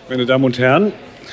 Meine Damen und Herren,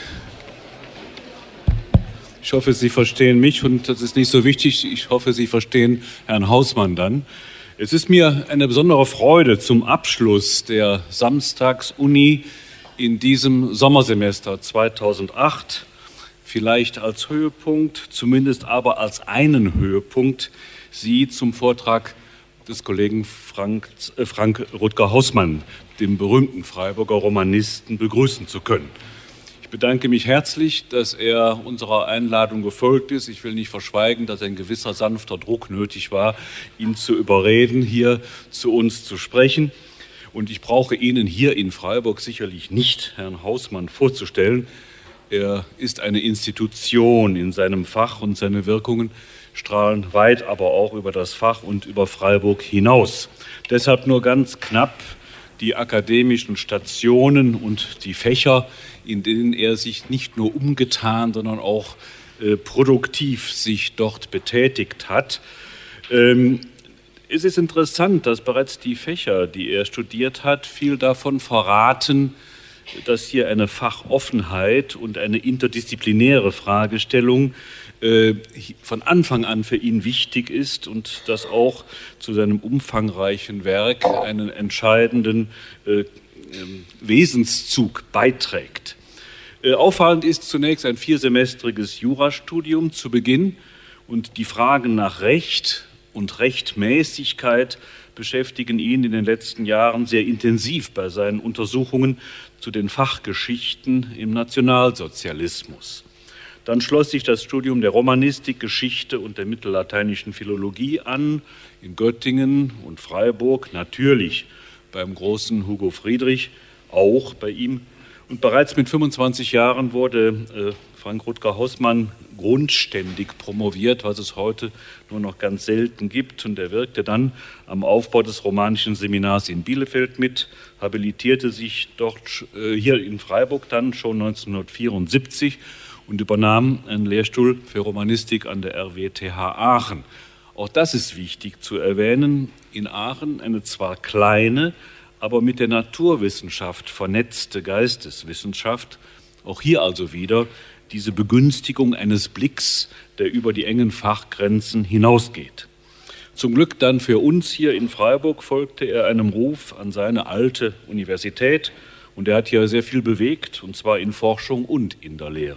ich hoffe, Sie verstehen mich und das ist nicht so wichtig. Ich hoffe, Sie verstehen Herrn Hausmann dann. Es ist mir eine besondere Freude, zum Abschluss der Samstagsuni in diesem Sommersemester 2008, vielleicht als Höhepunkt, zumindest aber als einen Höhepunkt, Sie zum Vortrag des Kollegen Frank Rutger-Hausmann, dem berühmten Freiburger Romanisten, begrüßen zu können. Ich bedanke mich herzlich, dass er unserer Einladung gefolgt ist. Ich will nicht verschweigen, dass ein gewisser sanfter Druck nötig war, ihn zu überreden, hier zu uns zu sprechen. Und ich brauche Ihnen hier in Freiburg sicherlich nicht Herrn Hausmann vorzustellen. Er ist eine Institution in seinem Fach und seine Wirkungen strahlen weit aber auch über das Fach und über Freiburg hinaus. Deshalb nur ganz knapp die akademischen Stationen und die Fächer, in denen er sich nicht nur umgetan, sondern auch produktiv sich dort betätigt hat. Es ist interessant, dass bereits die Fächer, die er studiert hat, viel davon verraten, dass hier eine Fachoffenheit und eine interdisziplinäre Fragestellung von Anfang an für ihn wichtig ist und das auch zu seinem umfangreichen Werk einen entscheidenden Wesenszug beiträgt. Auffallend ist zunächst ein 4-semestriges Jurastudium zu Beginn und die Fragen nach Recht und Rechtmäßigkeit beschäftigen ihn in den letzten Jahren sehr intensiv bei seinen Untersuchungen zu den Fachgeschichten im Nationalsozialismus. Dann schloss sich das Studium der Romanistik, Geschichte und der mittellateinischen Philologie an, in Göttingen und Freiburg, natürlich beim großen Hugo Friedrich, auch bei ihm. Und bereits mit 25 Jahren wurde Frank Rutger-Hausmann grundständig promoviert, was es heute nur noch ganz selten gibt. Und er wirkte dann am Aufbau des Romanischen Seminars in Bielefeld mit, habilitierte sich dort hier in Freiburg dann schon 1974 und übernahm einen Lehrstuhl für Romanistik an der RWTH Aachen. Auch das ist wichtig zu erwähnen. In Aachen eine zwar kleine, aber mit der Naturwissenschaft vernetzte Geisteswissenschaft. Auch hier also wieder diese Begünstigung eines Blicks, der über die engen Fachgrenzen hinausgeht. Zum Glück dann für uns hier in Freiburg folgte er einem Ruf an seine alte Universität und er hat hier sehr viel bewegt, und zwar in Forschung und in der Lehre.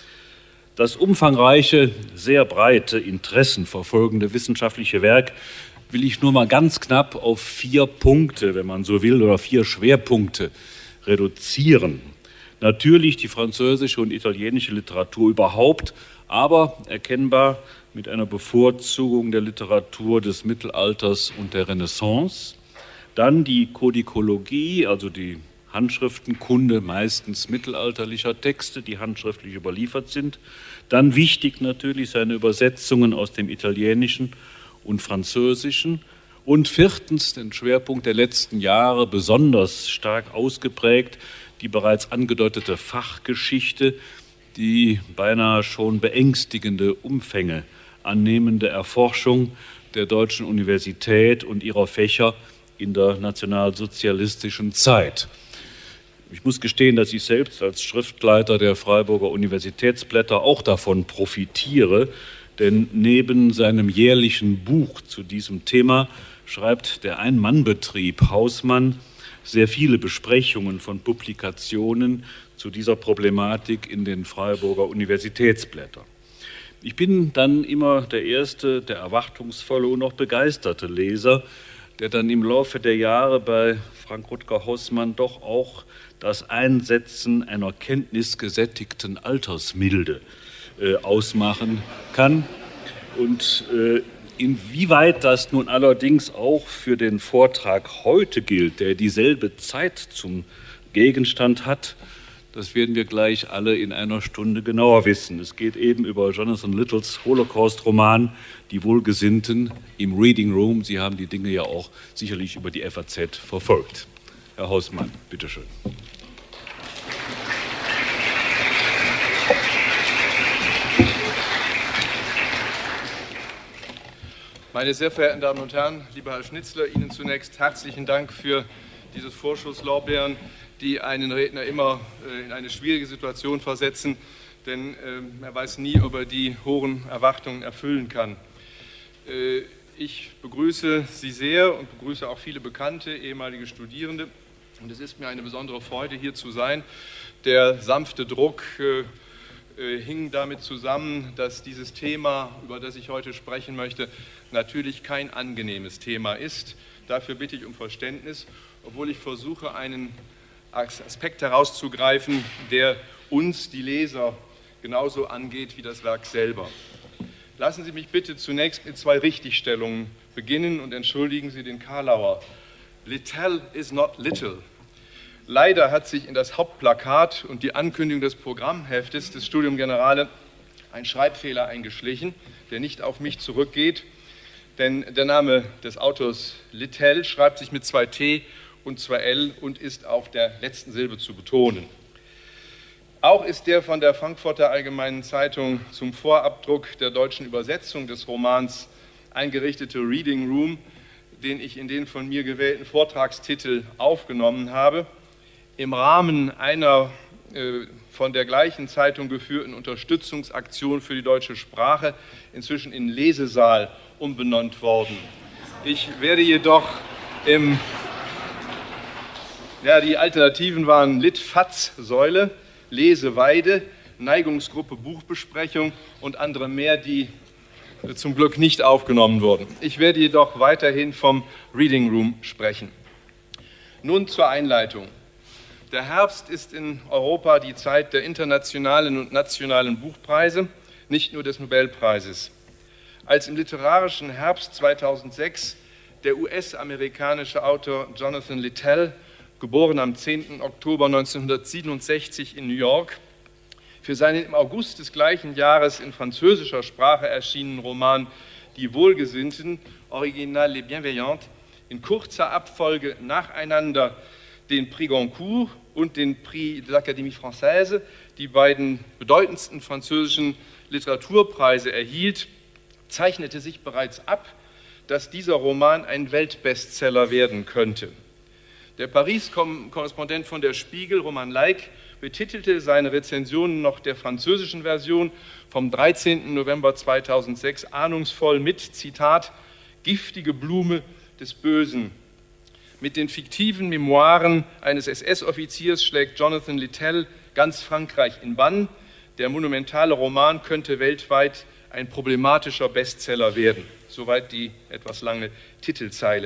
Das umfangreiche, sehr breite, interessenverfolgende wissenschaftliche Werk will ich nur mal ganz knapp auf 4 Punkte, wenn man so will, oder 4 Schwerpunkte reduzieren. Natürlich die französische und italienische Literatur überhaupt, aber erkennbar mit einer Bevorzugung der Literatur des Mittelalters und der Renaissance. Dann die Kodikologie, also die Handschriftenkunde meistens mittelalterlicher Texte, die handschriftlich überliefert sind. Dann wichtig natürlich seine Übersetzungen aus dem Italienischen und Französischen. Und 4. den Schwerpunkt der letzten Jahre besonders stark ausgeprägt, die bereits angedeutete Fachgeschichte, die beinahe schon beängstigende Umfänge annehmende Erforschung der Deutschen Universität und ihrer Fächer in der nationalsozialistischen Zeit. Ich muss gestehen, dass ich selbst als Schriftleiter der Freiburger Universitätsblätter auch davon profitiere, denn neben seinem jährlichen Buch zu diesem Thema schreibt der Ein-Mann-Betrieb Hausmann sehr viele Besprechungen von Publikationen zu dieser Problematik in den Freiburger Universitätsblättern. Ich bin dann immer der erste, der erwartungsvolle und auch begeisterte Leser, der dann im Laufe der Jahre bei Frank Rutger-Hausmann doch auch das Einsetzen einer kenntnisgesättigten Altersmilde ausmachen kann. Und inwieweit das nun allerdings auch für den Vortrag heute gilt, der dieselbe Zeit zum Gegenstand hat, das werden wir gleich alle in einer Stunde genauer wissen. Es geht eben über Jonathan Littles Holocaust-Roman Die Wohlgesinnten im Reading Room. Sie haben die Dinge ja auch sicherlich über die FAZ verfolgt. Herr Hausmann, bitteschön. Meine sehr verehrten Damen und Herren, lieber Herr Schnitzler, Ihnen zunächst herzlichen Dank für dieses Vorschusslorbeeren, die einen Redner immer in eine schwierige Situation versetzen, denn er weiß nie, ob er die hohen Erwartungen erfüllen kann. Ich begrüße Sie sehr und begrüße auch viele bekannte ehemalige Studierende. Und es ist mir eine besondere Freude, hier zu sein. Der sanfte Druck hing damit zusammen, dass dieses Thema, über das ich heute sprechen möchte, natürlich kein angenehmes Thema ist. Dafür bitte ich um Verständnis, obwohl ich versuche, einen Aspekt herauszugreifen, der uns, die Leser, genauso angeht wie das Werk selber. Lassen Sie mich bitte zunächst mit 2 Richtigstellungen beginnen und entschuldigen Sie den Karlauer. Littell is not little. Leider hat sich in das Hauptplakat und die Ankündigung des Programmheftes des Studium Generale ein Schreibfehler eingeschlichen, der nicht auf mich zurückgeht, denn der Name des Autors Littell schreibt sich mit 2 T und 2 L und ist auf der letzten Silbe zu betonen. Auch ist der von der Frankfurter Allgemeinen Zeitung zum Vorabdruck der deutschen Übersetzung des Romans eingerichtete Reading Room, den ich in den von mir gewählten Vortragstitel aufgenommen habe, im Rahmen einer von der gleichen Zeitung geführten Unterstützungsaktion für die deutsche Sprache inzwischen in Lesesaal umbenannt worden. Ich werde jedoch die Alternativen waren Lit-Fatz-Säule, Leseweide, Neigungsgruppe Buchbesprechung und andere mehr, die zum Glück nicht aufgenommen wurden. Ich werde jedoch weiterhin vom Reading Room sprechen. Nun zur Einleitung. Der Herbst ist in Europa die Zeit der internationalen und nationalen Buchpreise, nicht nur des Nobelpreises. Als im literarischen Herbst 2006 der US-amerikanische Autor Jonathan Littell, geboren am 10. Oktober 1967 in New York, für seinen im August des gleichen Jahres in französischer Sprache erschienenen Roman Die Wohlgesinnten, Original Les Bienveillantes, in kurzer Abfolge nacheinander den Prix Goncourt und den Prix de l'Académie Française, die beiden bedeutendsten französischen Literaturpreise erhielt, zeichnete sich bereits ab, dass dieser Roman ein Weltbestseller werden könnte. Der Paris-Korrespondent von der Spiegel, Roman Like, betitelte seine Rezensionen noch der französischen Version vom 13. November 2006 ahnungsvoll mit, Zitat, giftige Blume des Bösen. Mit den fiktiven Memoiren eines SS-Offiziers schlägt Jonathan Littell ganz Frankreich in Bann. Der monumentale Roman könnte weltweit ein problematischer Bestseller werden. Soweit die etwas lange Titelzeile.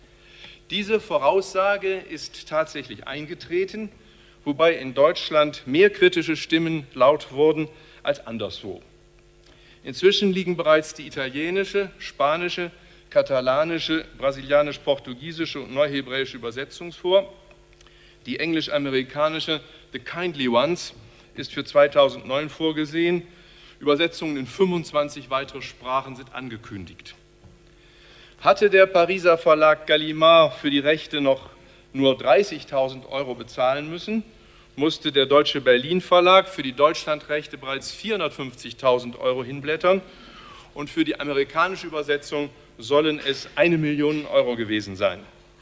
Diese Voraussage ist tatsächlich eingetreten, wobei in Deutschland mehr kritische Stimmen laut wurden als anderswo. Inzwischen liegen bereits die italienische, spanische, katalanische, brasilianisch-portugiesische und neuhebräische Übersetzung vor. Die englisch-amerikanische The Kindly Ones ist für 2009 vorgesehen. Übersetzungen in 25 weitere Sprachen sind angekündigt. Hatte der Pariser Verlag Gallimard für die Rechte noch nur 30.000 € bezahlen müssen, musste der Deutsche Berlin Verlag für die Deutschlandrechte bereits 450.000 € hinblättern und für die amerikanische Übersetzung sollen es 1 Million € gewesen sein.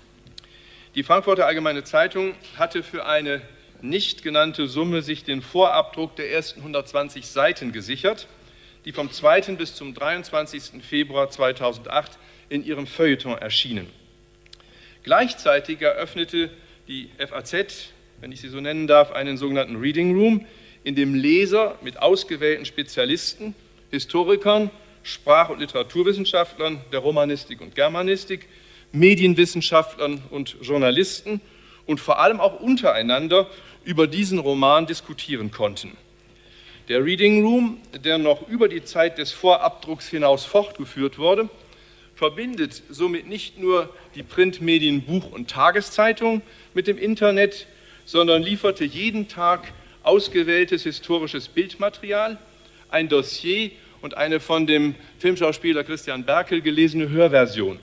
Die Frankfurter Allgemeine Zeitung hatte für eine nicht genannte Summe sich den Vorabdruck der ersten 120 Seiten gesichert, die vom 2. bis zum 23. Februar 2008 in ihrem Feuilleton erschienen. Gleichzeitig eröffnete die FAZ, wenn ich sie so nennen darf, einen sogenannten Reading Room, in dem Leser mit ausgewählten Spezialisten, Historikern, Sprach- und Literaturwissenschaftlern der Romanistik und Germanistik, Medienwissenschaftlern und Journalisten und vor allem auch untereinander über diesen Roman diskutieren konnten. Der Reading Room, der noch über die Zeit des Vorabdrucks hinaus fortgeführt wurde, verbindet somit nicht nur die Printmedien Buch- und Tageszeitung mit dem Internet, sondern lieferte jeden Tag ausgewähltes historisches Bildmaterial, ein Dossier und eine von dem Filmschauspieler Christian Berkel gelesene Hörversion.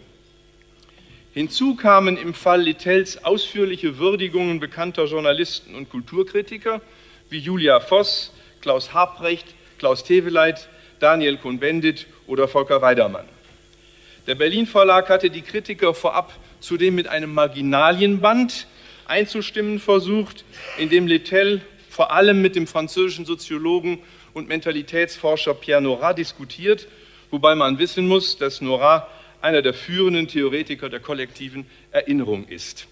Hinzu kamen im Fall Littells ausführliche Würdigungen bekannter Journalisten und Kulturkritiker wie Julia Voss, Klaus Harprecht, Klaus Teveleit, Daniel Cohn-Bendit oder Volker Weidermann. Der Berlin Verlag hatte die Kritiker vorab zudem mit einem Marginalienband einzustimmen versucht, indem Littell vor allem mit dem französischen Soziologen und Mentalitätsforscher Pierre Nora diskutiert, wobei man wissen muss, dass Nora einer der führenden Theoretiker der kollektiven Erinnerung ist.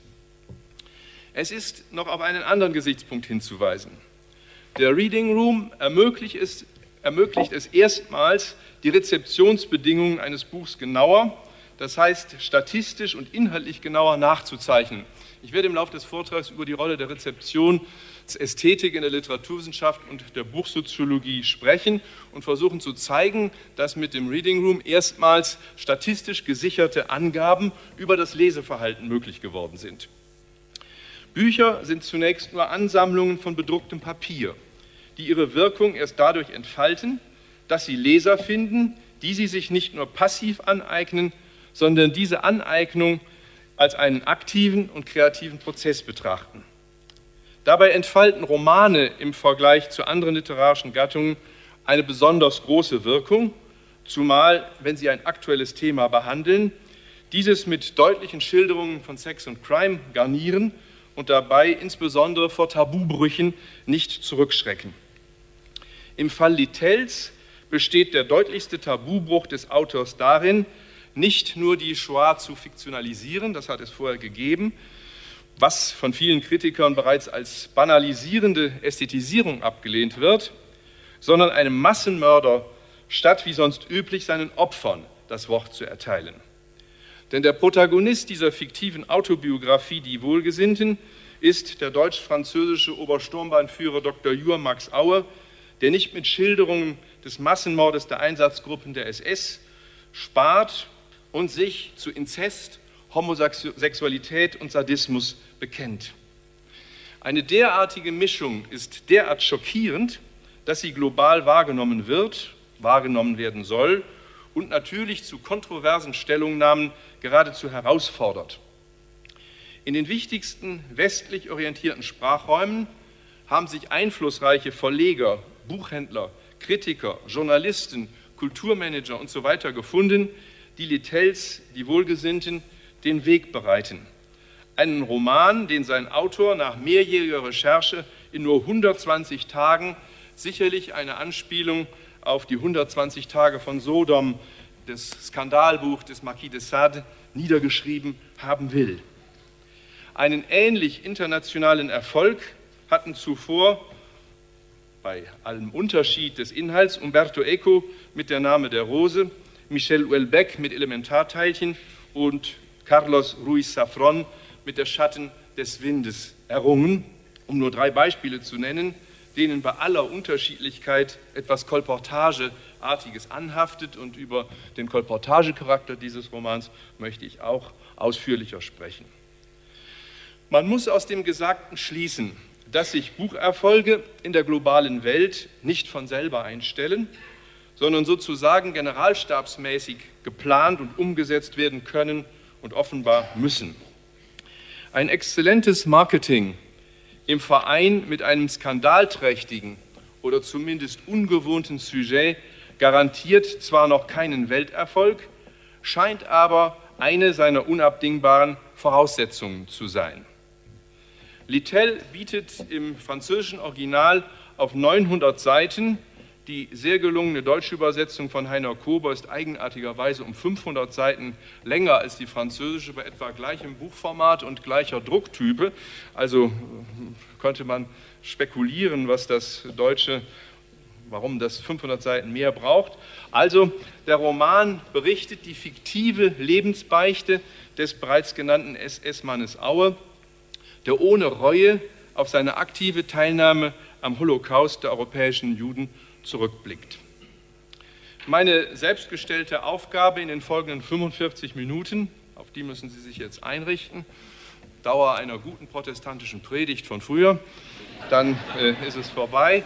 Es ist noch auf einen anderen Gesichtspunkt hinzuweisen. Der Reading Room ermöglicht es erstmals, die Rezeptionsbedingungen eines Buchs genauer, das heißt statistisch und inhaltlich genauer nachzuzeichnen. Ich werde im Laufe des Vortrags über die Rolle der Rezeptionsästhetik in der Literaturwissenschaft und der Buchsoziologie sprechen und versuchen zu zeigen, dass mit dem Reading Room erstmals statistisch gesicherte Angaben über das Leseverhalten möglich geworden sind. Bücher sind zunächst nur Ansammlungen von bedrucktem Papier, die ihre Wirkung erst dadurch entfalten, dass sie Leser finden, die sie sich nicht nur passiv aneignen, sondern diese Aneignung als einen aktiven und kreativen Prozess betrachten. Dabei entfalten Romane im Vergleich zu anderen literarischen Gattungen eine besonders große Wirkung, zumal, wenn sie ein aktuelles Thema behandeln, dieses mit deutlichen Schilderungen von Sex und Crime garnieren und dabei insbesondere vor Tabubrüchen nicht zurückschrecken. Im Fall Littells besteht der deutlichste Tabubruch des Autors darin, nicht nur die Shoah zu fiktionalisieren, das hat es vorher gegeben, was von vielen Kritikern bereits als banalisierende Ästhetisierung abgelehnt wird, sondern einem Massenmörder statt wie sonst üblich seinen Opfern das Wort zu erteilen. Denn der Protagonist dieser fiktiven Autobiografie Die Wohlgesinnten ist der deutsch-französische Obersturmbannführer Dr. Jur Max Aue, der nicht mit Schilderungen des Massenmordes der Einsatzgruppen der SS spart und sich zu Inzest, Homosexualität und Sadismus bekennt. Eine derartige Mischung ist derart schockierend, dass sie global wahrgenommen wird, wahrgenommen werden soll und natürlich zu kontroversen Stellungnahmen geradezu herausfordert. In den wichtigsten westlich orientierten Sprachräumen haben sich einflussreiche Verleger, Buchhändler, Kritiker, Journalisten, Kulturmanager und so weiter gefunden, die Littells, die Wohlgesinnten, den Weg bereiten. Einen Roman, den sein Autor nach mehrjähriger Recherche in nur 120 Tagen sicherlich eine Anspielung auf die 120 Tage von Sodom, das Skandalbuch des Marquis de Sade, niedergeschrieben haben will. Einen ähnlich internationalen Erfolg hatten zuvor, bei allem Unterschied des Inhalts, Umberto Eco mit Der Name der Rose, Michel Houellebecq mit Elementarteilchen und Carlos Ruiz Zafón mit Der Schatten des Windes errungen, um nur 3 Beispiele zu nennen, denen bei aller Unterschiedlichkeit etwas Kolportageartiges anhaftet, und über den Kolportagecharakter dieses Romans möchte ich auch ausführlicher sprechen. Man muss aus dem Gesagten schließen, dass sich Bucherfolge in der globalen Welt nicht von selber einstellen, sondern sozusagen generalstabsmäßig geplant und umgesetzt werden können und offenbar müssen. Ein exzellentes Marketing im Verein mit einem skandalträchtigen oder zumindest ungewohnten Sujet garantiert zwar noch keinen Welterfolg, scheint aber eine seiner unabdingbaren Voraussetzungen zu sein. Littell bietet im französischen Original auf 900 Seiten, die sehr gelungene deutsche Übersetzung von Heiner Kober ist eigenartigerweise um 500 Seiten länger als die französische, bei etwa gleichem Buchformat und gleicher Drucktype. Also könnte man spekulieren, was das Deutsche, warum das 500 Seiten mehr braucht. Also der Roman berichtet die fiktive Lebensbeichte des bereits genannten SS-Mannes Aue, der ohne Reue auf seine aktive Teilnahme am Holocaust der europäischen Juden zurückblickt. Meine selbstgestellte Aufgabe in den folgenden 45 Minuten, auf die müssen Sie sich jetzt einrichten, Dauer einer guten protestantischen Predigt von früher, dann ist es vorbei,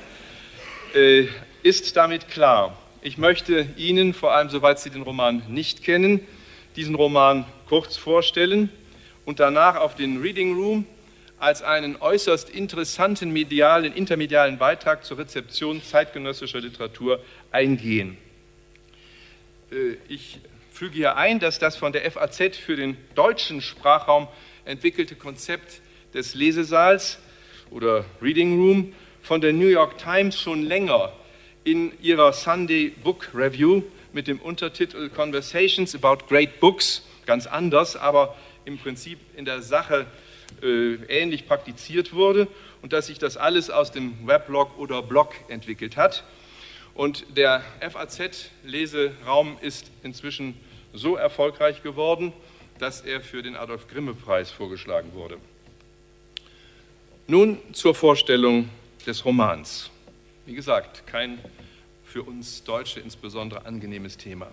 ist damit klar. Ich möchte Ihnen, vor allem soweit Sie den Roman nicht kennen, diesen Roman kurz vorstellen und danach auf den Reading Room als einen äußerst interessanten intermedialen Beitrag zur Rezeption zeitgenössischer Literatur eingehen. Ich füge hier ein, dass das von der FAZ für den deutschen Sprachraum entwickelte Konzept des Lesesaals oder Reading Room von der New York Times schon länger in ihrer Sunday Book Review mit dem Untertitel Conversations about Great Books, ganz anders, aber im Prinzip in der Sache ähnlich praktiziert wurde und dass sich das alles aus dem Weblog oder Blog entwickelt hat. Und der FAZ-Leseraum ist inzwischen so erfolgreich geworden, dass er für den Adolf-Grimme-Preis vorgeschlagen wurde. Nun zur Vorstellung des Romans. Wie gesagt, kein für uns Deutsche insbesondere angenehmes Thema.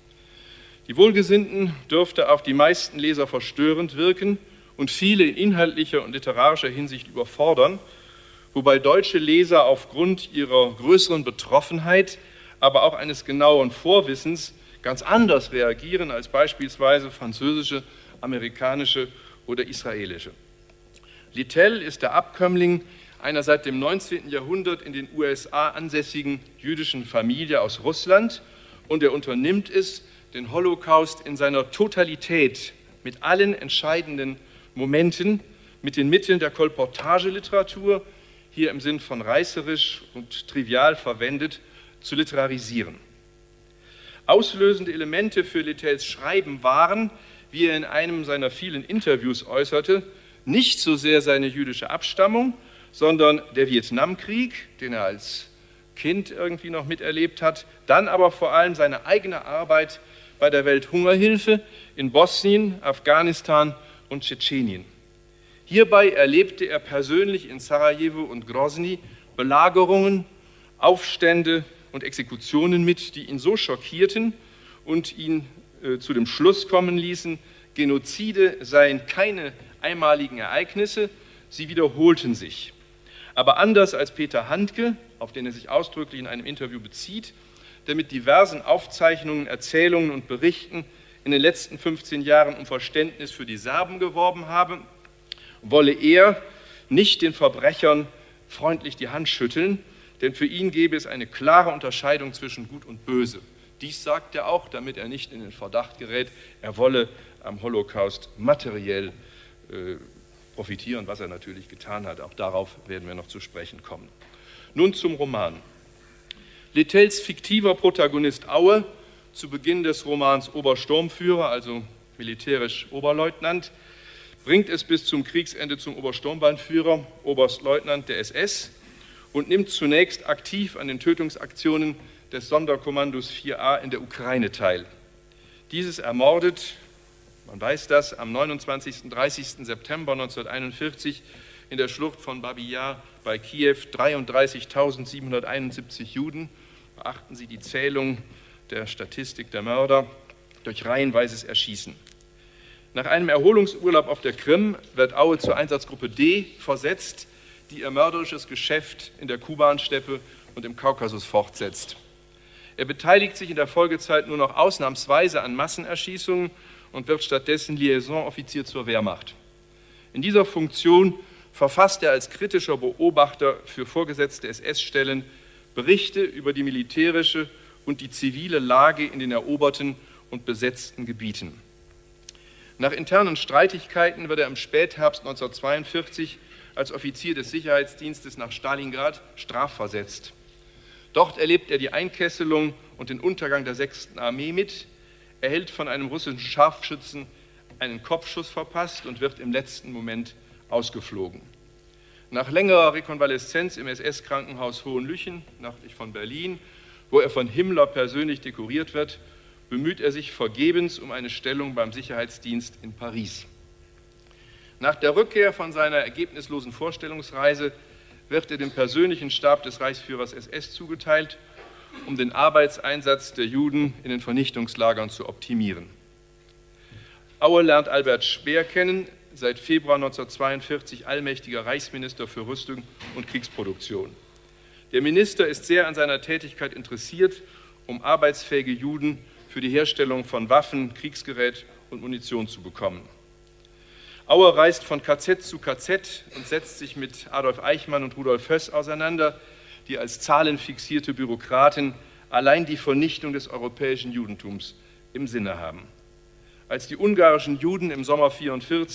Die Wohlgesinnten dürfte auf die meisten Leser verstörend wirken und viele in inhaltlicher und literarischer Hinsicht überfordern, wobei deutsche Leser aufgrund ihrer größeren Betroffenheit, aber auch eines genaueren Vorwissens ganz anders reagieren als beispielsweise französische, amerikanische oder israelische. Littell ist der Abkömmling einer seit dem 19. Jahrhundert in den USA ansässigen jüdischen Familie aus Russland und er unternimmt es, den Holocaust in seiner Totalität mit allen entscheidenden Momenten, mit den Mitteln der Kolportageliteratur, hier im Sinn von reißerisch und trivial verwendet, zu literarisieren. Auslösende Elemente für Littells Schreiben waren, wie er in einem seiner vielen Interviews äußerte, nicht so sehr seine jüdische Abstammung, sondern der Vietnamkrieg, den er als Kind irgendwie noch miterlebt hat, dann aber vor allem seine eigene Arbeit bei der Welthungerhilfe in Bosnien, Afghanistan und Tschetschenien. Hierbei erlebte er persönlich in Sarajevo und Grozny Belagerungen, Aufstände und Exekutionen mit, die ihn so schockierten und ihn zu dem Schluss kommen ließen, Genozide seien keine einmaligen Ereignisse, sie wiederholten sich. Aber anders als Peter Handke, auf den er sich ausdrücklich in einem Interview bezieht, der mit diversen Aufzeichnungen, Erzählungen und Berichten in den letzten 15 Jahren um Verständnis für die Serben geworben habe, wolle er nicht den Verbrechern freundlich die Hand schütteln, denn für ihn gäbe es eine klare Unterscheidung zwischen Gut und Böse. Dies sagt er auch, damit er nicht in den Verdacht gerät, er wolle am Holocaust materiell profitieren, was er natürlich getan hat. Auch darauf werden wir noch zu sprechen kommen. Nun zum Roman. Littells fiktiver Protagonist Aue, zu Beginn des Romans Obersturmführer, also militärisch Oberleutnant, bringt es bis zum Kriegsende zum Obersturmbannführer, Oberstleutnant der SS und nimmt zunächst aktiv an den Tötungsaktionen des Sonderkommandos 4a in der Ukraine teil. Dieses ermordet, man weiß das, am 29. und 30. September 1941 in der Schlucht von Babi Yar bei Kiew 33.771 Juden. Beachten Sie die Zählung der Statistik der Mörder durch reihenweises Erschießen. Nach einem Erholungsurlaub auf der Krim wird Aue zur Einsatzgruppe D versetzt, die ihr mörderisches Geschäft in der Kubansteppe und im Kaukasus fortsetzt. Er beteiligt sich in der Folgezeit nur noch ausnahmsweise an Massenerschießungen und wird stattdessen Liaisonoffizier zur Wehrmacht. In dieser Funktion verfasst er als kritischer Beobachter für vorgesetzte SS-Stellen Berichte über die militärische und die zivile Lage in den eroberten und besetzten Gebieten. Nach internen Streitigkeiten wird er im Spätherbst 1942 als Offizier des Sicherheitsdienstes nach Stalingrad strafversetzt. Dort erlebt er die Einkesselung und den Untergang der 6. Armee mit, erhält von einem russischen Scharfschützen einen Kopfschuss verpasst und wird im letzten Moment ausgeflogen. Nach längerer Rekonvaleszenz im SS-Krankenhaus Hohenlychen, nördlich von Berlin, wo er von Himmler persönlich dekoriert wird, bemüht er sich vergebens um eine Stellung beim Sicherheitsdienst in Paris. Nach der Rückkehr von seiner ergebnislosen Vorstellungsreise wird er dem persönlichen Stab des Reichsführers SS zugeteilt, um den Arbeitseinsatz der Juden in den Vernichtungslagern zu optimieren. Aue lernt Albert Speer kennen, seit Februar 1942 allmächtiger Reichsminister für Rüstung und Kriegsproduktion. Der Minister ist sehr an seiner Tätigkeit interessiert, um arbeitsfähige Juden für die Herstellung von Waffen, Kriegsgerät und Munition zu bekommen. Aue reist von KZ zu KZ und setzt sich mit Adolf Eichmann und Rudolf Höss auseinander, die als zahlenfixierte Bürokraten allein die Vernichtung des europäischen Judentums im Sinne haben. Als die ungarischen Juden im Sommer 1944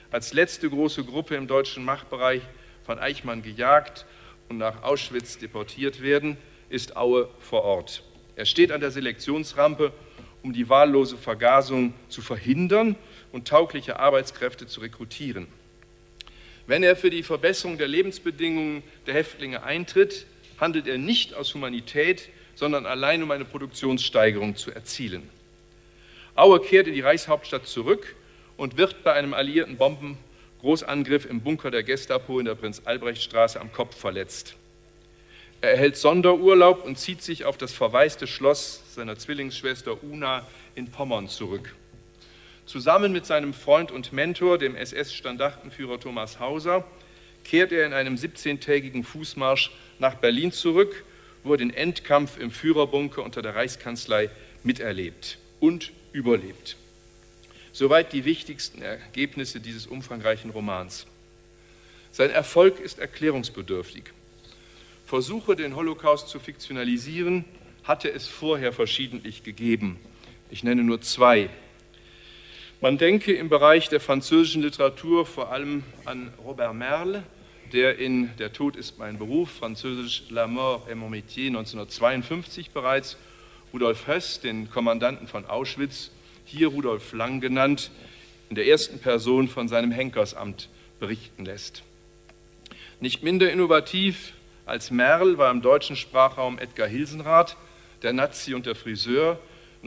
als letzte große Gruppe im deutschen Machtbereich von Eichmann gejagt und nach Auschwitz deportiert werden, ist Aue vor Ort. Er steht an der Selektionsrampe, um die wahllose Vergasung zu verhindern und taugliche Arbeitskräfte zu rekrutieren. Wenn er für die Verbesserung der Lebensbedingungen der Häftlinge eintritt, handelt er nicht aus Humanität, sondern allein um eine Produktionssteigerung zu erzielen. Aue kehrt in die Reichshauptstadt zurück und wird bei einem alliierten Bombengroßangriff im Bunker der Gestapo in der Prinz-Albrecht-Straße am Kopf verletzt. Er erhält Sonderurlaub und zieht sich auf das verwaiste Schloss seiner Zwillingsschwester Una in Pommern zurück. Zusammen mit seinem Freund und Mentor, dem SS-Standartenführer Thomas Hauser, kehrt er in einem 17-tägigen Fußmarsch nach Berlin zurück, wo er den Endkampf im Führerbunker unter der Reichskanzlei miterlebt und überlebt. Soweit die wichtigsten Ergebnisse dieses umfangreichen Romans. Sein Erfolg ist erklärungsbedürftig. Versuche, den Holocaust zu fiktionalisieren, hatte es vorher verschiedentlich gegeben. Ich nenne nur zwei. Man denke im Bereich der französischen Literatur vor allem an Robert Merle, der in Der Tod ist mein Beruf, französisch La mort est mon métier, 1952 bereits, Rudolf Höss, den Kommandanten von Auschwitz, hier Rudolf Lang genannt, in der ersten Person von seinem Henkersamt berichten lässt. Nicht minder innovativ als Merle war im deutschen Sprachraum Edgar Hilsenrath, Der Nazi und der Friseur,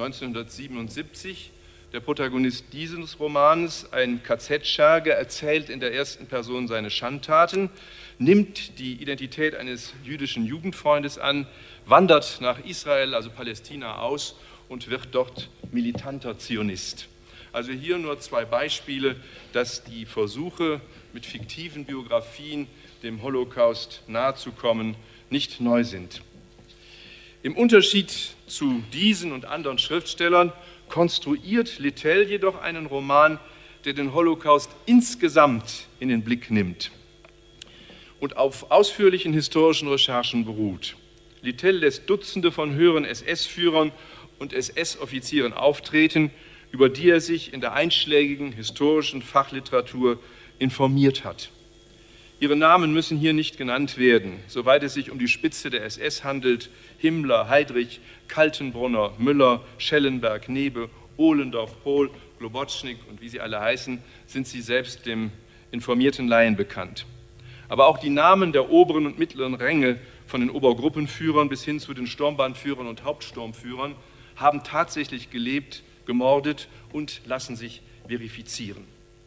1977, der Protagonist dieses Romans, ein KZ-Scherge, erzählt in der ersten Person seine Schandtaten, nimmt die Identität eines jüdischen Jugendfreundes an, wandert nach Israel, also Palästina, aus und wird dort militanter Zionist. Also hier nur zwei Beispiele, dass die Versuche, mit fiktiven Biografien dem Holocaust nahezukommen, nicht neu sind. Im Unterschied zu diesen und anderen Schriftstellern konstruiert Littell jedoch einen Roman, der den Holocaust insgesamt in den Blick nimmt und auf ausführlichen historischen Recherchen beruht. Littell lässt Dutzende von höheren SS-Führern und SS-Offizieren auftreten, über die er sich in der einschlägigen historischen Fachliteratur informiert hat. Ihre Namen müssen hier nicht genannt werden, soweit es sich um die Spitze der SS handelt: Himmler, Heydrich, Kaltenbrunner, Müller, Schellenberg, Nebe, Ohlendorf, Pohl, Globotschnik und wie sie alle heißen, sind sie selbst dem informierten Laien bekannt. Aber auch die Namen der oberen und mittleren Ränge, von den Obergruppenführern bis hin zu den Sturmbahnführern und Hauptsturmführern, haben tatsächlich gelebt, gemordet und lassen sich verifizieren.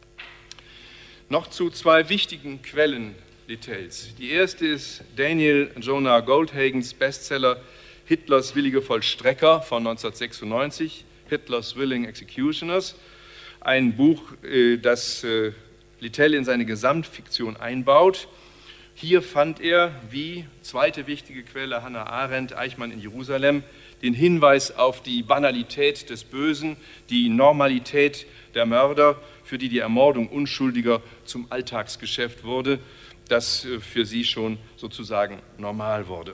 Noch zu zwei wichtigen Quellen Littells. Die erste ist Daniel Jonah Goldhagens Bestseller Hitlers willige Vollstrecker von 1996, Hitler's Willing Executioners, ein Buch, das Littell in seine Gesamtfiktion einbaut. Hier fand er, wie zweite wichtige Quelle Hannah Arendt, Eichmann in Jerusalem, den Hinweis auf die Banalität des Bösen, die Normalität der Mörder, für die Ermordung Unschuldiger zum Alltagsgeschäft wurde, das für sie schon sozusagen normal wurde.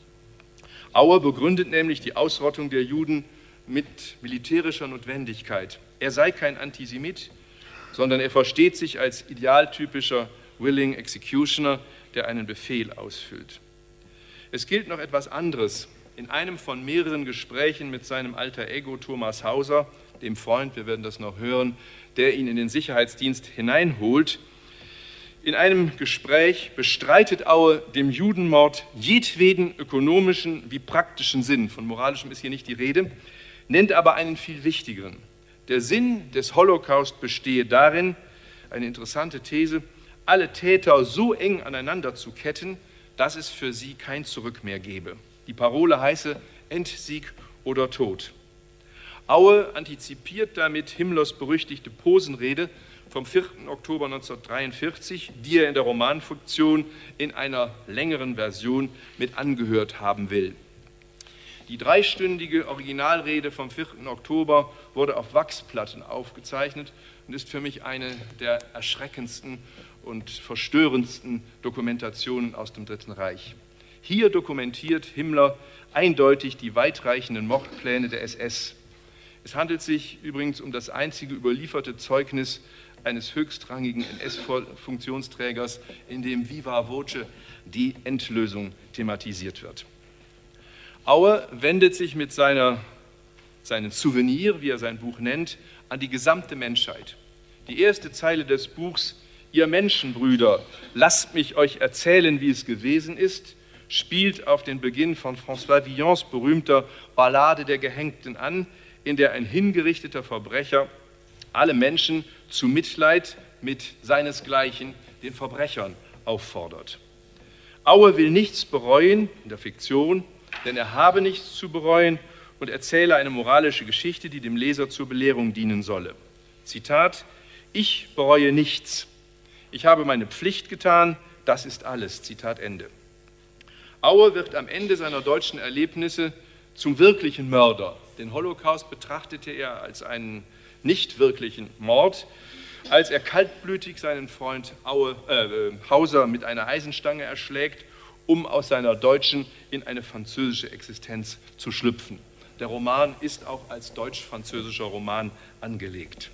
Auer begründet nämlich die Ausrottung der Juden mit militärischer Notwendigkeit. Er sei kein Antisemit, sondern er versteht sich als idealtypischer Willing Executioner, der einen Befehl ausfüllt. Es gilt noch etwas anderes. In einem von mehreren Gesprächen mit seinem Alter Ego Thomas Hauser, dem Freund, wir werden das noch hören, der ihn in den Sicherheitsdienst hineinholt, in einem Gespräch bestreitet Aue dem Judenmord jedweden ökonomischen wie praktischen Sinn. Von moralischem ist hier nicht die Rede, nennt aber einen viel wichtigeren. Der Sinn des Holocaust bestehe darin, eine interessante These, alle Täter so eng aneinander zu ketten, dass es für sie kein Zurück mehr gebe. Die Parole heiße Endsieg oder Tod. Aue antizipiert damit Himmlers berüchtigte Posenrede vom 4. Oktober 1943, die er in der Romanfiktion in einer längeren Version mit angehört haben will. Die dreistündige Originalrede vom 4. Oktober wurde auf Wachsplatten aufgezeichnet und ist für mich eine der erschreckendsten und verstörendsten Dokumentationen aus dem Dritten Reich. Hier dokumentiert Himmler eindeutig die weitreichenden Mordpläne der SS. Es handelt sich übrigens um das einzige überlieferte Zeugnis eines höchstrangigen NS-Funktionsträgers, in dem viva voce die Endlösung thematisiert wird. Aue wendet sich mit seinen Souvenir, wie er sein Buch nennt, an die gesamte Menschheit. Die erste Zeile des Buchs, ihr Menschenbrüder, lasst mich euch erzählen, wie es gewesen ist, spielt auf den Beginn von François Villons berühmter Ballade der Gehängten an, in der ein hingerichteter Verbrecher alle Menschen zu Mitleid mit seinesgleichen, den Verbrechern, auffordert. Aue will nichts bereuen in der Fiktion, denn er habe nichts zu bereuen und erzähle eine moralische Geschichte, die dem Leser zur Belehrung dienen solle. Zitat: Ich bereue nichts. Ich habe meine Pflicht getan, das ist alles. Zitat Ende. Aue wird am Ende seiner deutschen Erlebnisse zum wirklichen Mörder. Den Holocaust betrachtete er als einen nicht wirklichen Mord, als er kaltblütig seinen Freund Hauser mit einer Eisenstange erschlägt, um aus seiner deutschen in eine französische Existenz zu schlüpfen. Der Roman ist auch als deutsch-französischer Roman angelegt.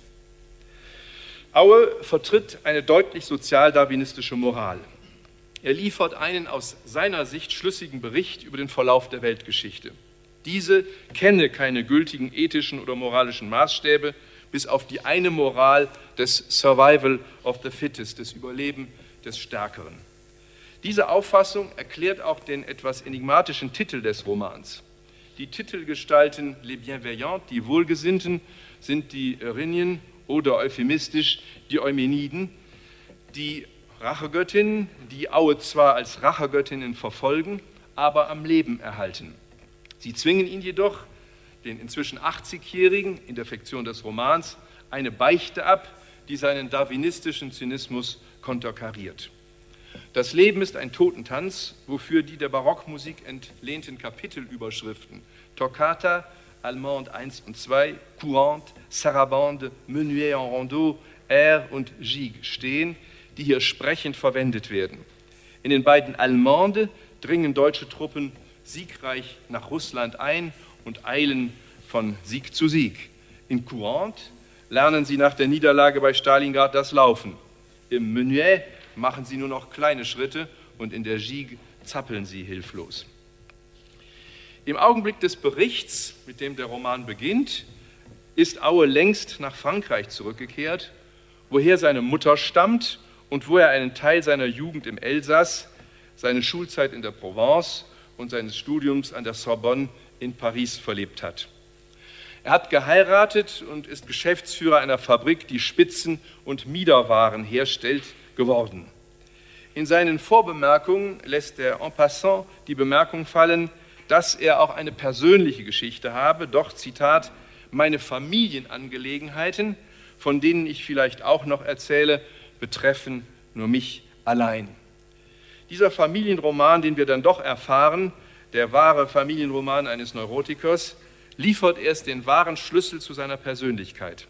Aue vertritt eine deutlich sozialdarwinistische Moral. Er liefert einen aus seiner Sicht schlüssigen Bericht über den Verlauf der Weltgeschichte. Diese kenne keine gültigen ethischen oder moralischen Maßstäbe, bis auf die eine Moral des Survival of the Fittest, des Überleben des Stärkeren. Diese Auffassung erklärt auch den etwas enigmatischen Titel des Romans. Die Titelgestalten Les Bienveillants, die Wohlgesinnten, sind die Erinyen oder euphemistisch die Eumeniden, die Rachegöttinnen, die Aue zwar als Rachegöttinnen verfolgen, aber am Leben erhalten. Sie zwingen ihn jedoch, den inzwischen 80-Jährigen, in der Fiktion des Romans, eine Beichte ab, die seinen darwinistischen Zynismus konterkariert. Das Leben ist ein Totentanz, wofür die der Barockmusik entlehnten Kapitelüberschriften Toccata, Allemande 1 und 2, Courante, Sarabande, Menuet en Rondeau, Air und Gigue stehen, die hier sprechend verwendet werden. In den beiden Allemande dringen deutsche Truppen siegreich nach Russland ein und eilen von Sieg zu Sieg. In Courante lernen sie nach der Niederlage bei Stalingrad das Laufen. Im Menuet machen sie nur noch kleine Schritte und in der Gigue zappeln sie hilflos. Im Augenblick des Berichts, mit dem der Roman beginnt, ist Aue längst nach Frankreich zurückgekehrt, woher seine Mutter stammt und wo er einen Teil seiner Jugend im Elsass, seine Schulzeit in der Provence und seines Studiums an der Sorbonne in Paris verlebt hat. Er hat geheiratet und ist Geschäftsführer einer Fabrik, die Spitzen- und Miederwaren herstellt, geworden. In seinen Vorbemerkungen lässt er en passant die Bemerkung fallen, dass er auch eine persönliche Geschichte habe, doch, Zitat, meine Familienangelegenheiten, von denen ich vielleicht auch noch erzähle, betreffen nur mich allein. Dieser Familienroman, den wir dann doch erfahren, der wahre Familienroman eines Neurotikers, liefert erst den wahren Schlüssel zu seiner Persönlichkeit.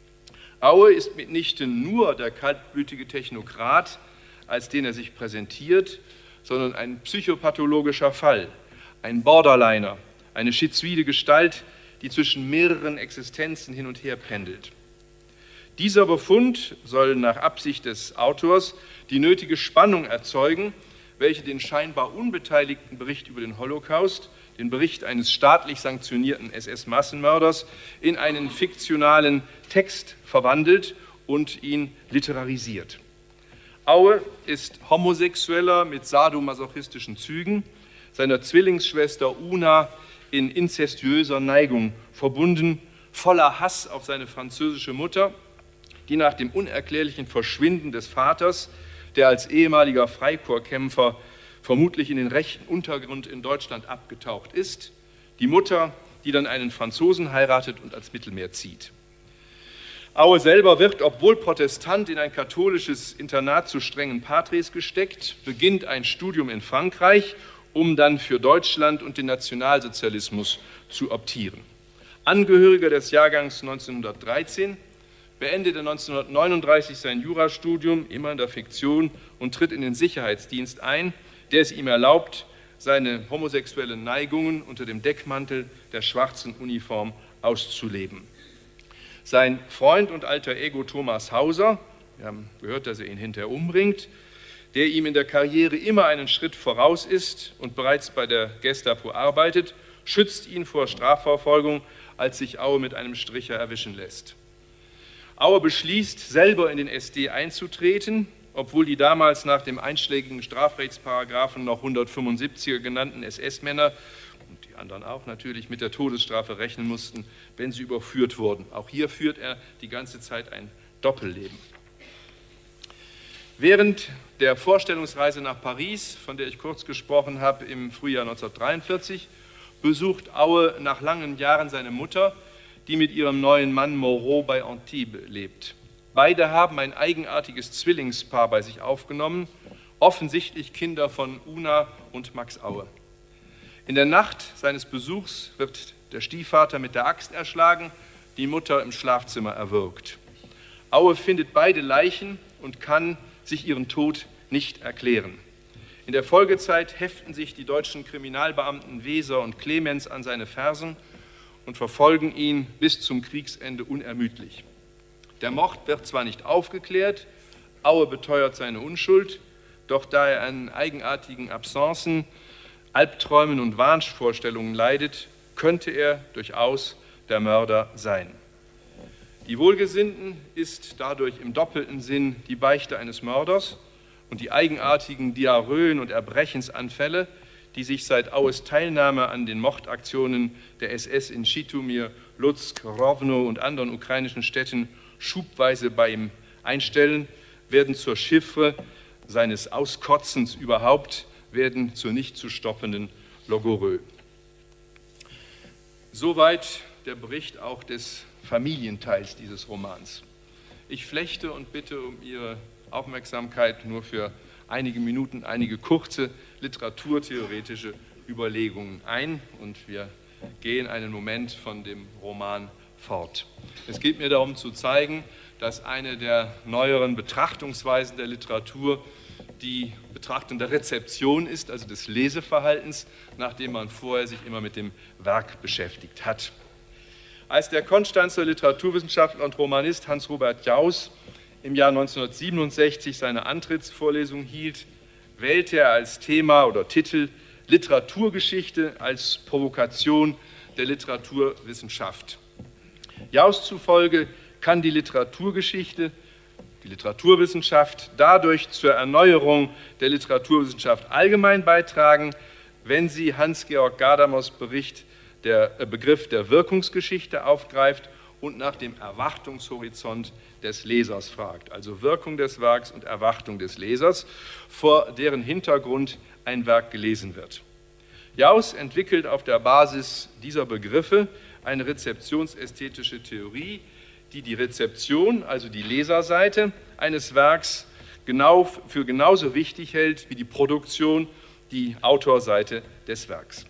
Aue ist mitnichten nur der kaltblütige Technokrat, als den er sich präsentiert, sondern ein psychopathologischer Fall, ein Borderliner, eine schizoide Gestalt, die zwischen mehreren Existenzen hin und her pendelt. Dieser Befund soll nach Absicht des Autors die nötige Spannung erzeugen, welche den scheinbar unbeteiligten Bericht über den Holocaust, den Bericht eines staatlich sanktionierten SS-Massenmörders, in einen fiktionalen Text verwandelt und ihn literarisiert. Aue ist Homosexueller mit sadomasochistischen Zügen, seiner Zwillingsschwester Una in inzestuöser Neigung verbunden, voller Hass auf seine französische Mutter, die nach dem unerklärlichen Verschwinden des Vaters, der als ehemaliger Freikorpskämpfer vermutlich in den rechten Untergrund in Deutschland abgetaucht ist, die Mutter, die dann einen Franzosen heiratet und ans Mittelmeer zieht. Aue selber wird, obwohl Protestant, in ein katholisches Internat zu strengen Patres gesteckt, beginnt ein Studium in Frankreich, um dann für Deutschland und den Nationalsozialismus zu optieren. Angehöriger des Jahrgangs 1913, beendete 1939 sein Jurastudium, immer in der Fiktion, und tritt in den Sicherheitsdienst ein, der es ihm erlaubt, seine homosexuellen Neigungen unter dem Deckmantel der schwarzen Uniform auszuleben. Sein Freund und alter Ego Thomas Hauser, wir haben gehört, dass er ihn hinterher umbringt, der ihm in der Karriere immer einen Schritt voraus ist und bereits bei der Gestapo arbeitet, schützt ihn vor Strafverfolgung, als sich Aue mit einem Stricher erwischen lässt. Aue beschließt, selber in den SD einzutreten, obwohl die damals nach dem einschlägigen Strafrechtsparagraphen noch 175er genannten SS-Männer und die anderen auch natürlich mit der Todesstrafe rechnen mussten, wenn sie überführt wurden. Auch hier führt er die ganze Zeit ein Doppelleben. Während der Vorstellungsreise nach Paris, von der ich kurz gesprochen habe, im Frühjahr 1943, besucht Aue nach langen Jahren seine Mutter, die mit ihrem neuen Mann Moreau bei Antibes lebt. Beide haben ein eigenartiges Zwillingspaar bei sich aufgenommen, offensichtlich Kinder von Una und Max Aue. In der Nacht seines Besuchs wird der Stiefvater mit der Axt erschlagen, die Mutter im Schlafzimmer erwürgt. Aue findet beide Leichen und kann sich ihren Tod nicht erklären. In der Folgezeit heften sich die deutschen Kriminalbeamten Weser und Clemens an seine Fersen und verfolgen ihn bis zum Kriegsende unermüdlich. Der Mord wird zwar nicht aufgeklärt, Aue beteuert seine Unschuld, doch da er an eigenartigen Absenzen, Albträumen und Wahnvorstellungen leidet, könnte er durchaus der Mörder sein. Die Wohlgesinnten ist dadurch im doppelten Sinn die Beichte eines Mörders und die eigenartigen Diarrhöen und Erbrechensanfälle, die sich seit Aues Teilnahme an den Mordaktionen der SS in Schitomir, Lutsk, Rowno und anderen ukrainischen Städten schubweise bei ihm einstellen, werden zur Chiffre seines Auskotzens überhaupt, werden zur nicht zu stoppenden Logorrhoe. Soweit der Bericht auch des Familienteils dieses Romans. Ich flechte und bitte um Ihre Aufmerksamkeit nur für einige Minuten, einige kurze literaturtheoretische Überlegungen ein und wir gehen einen Moment von dem Roman fort. Es geht mir darum zu zeigen, dass eine der neueren Betrachtungsweisen der Literatur die Betrachtung der Rezeption ist, also des Leseverhaltens, nachdem man vorher sich immer mit dem Werk beschäftigt hat. Als der Konstanzer Literaturwissenschaftler und Romanist Hans-Robert Jauß im Jahr 1967 seine Antrittsvorlesung hielt, wählte er als Thema oder Titel Literaturgeschichte als Provokation der Literaturwissenschaft. Jauß zufolge kann die Literaturgeschichte, die Literaturwissenschaft dadurch zur Erneuerung der Literaturwissenschaft allgemein beitragen, wenn sie Hans-Georg Gadamers Begriff der Wirkungsgeschichte aufgreift und nach dem Erwartungshorizont des Lesers fragt, also Wirkung des Werks und Erwartung des Lesers, vor deren Hintergrund ein Werk gelesen wird. Jauß entwickelt auf der Basis dieser Begriffe eine rezeptionsästhetische Theorie, die die Rezeption, also die Leserseite eines Werks, für genauso wichtig hält wie die Produktion, die Autorseite des Werks.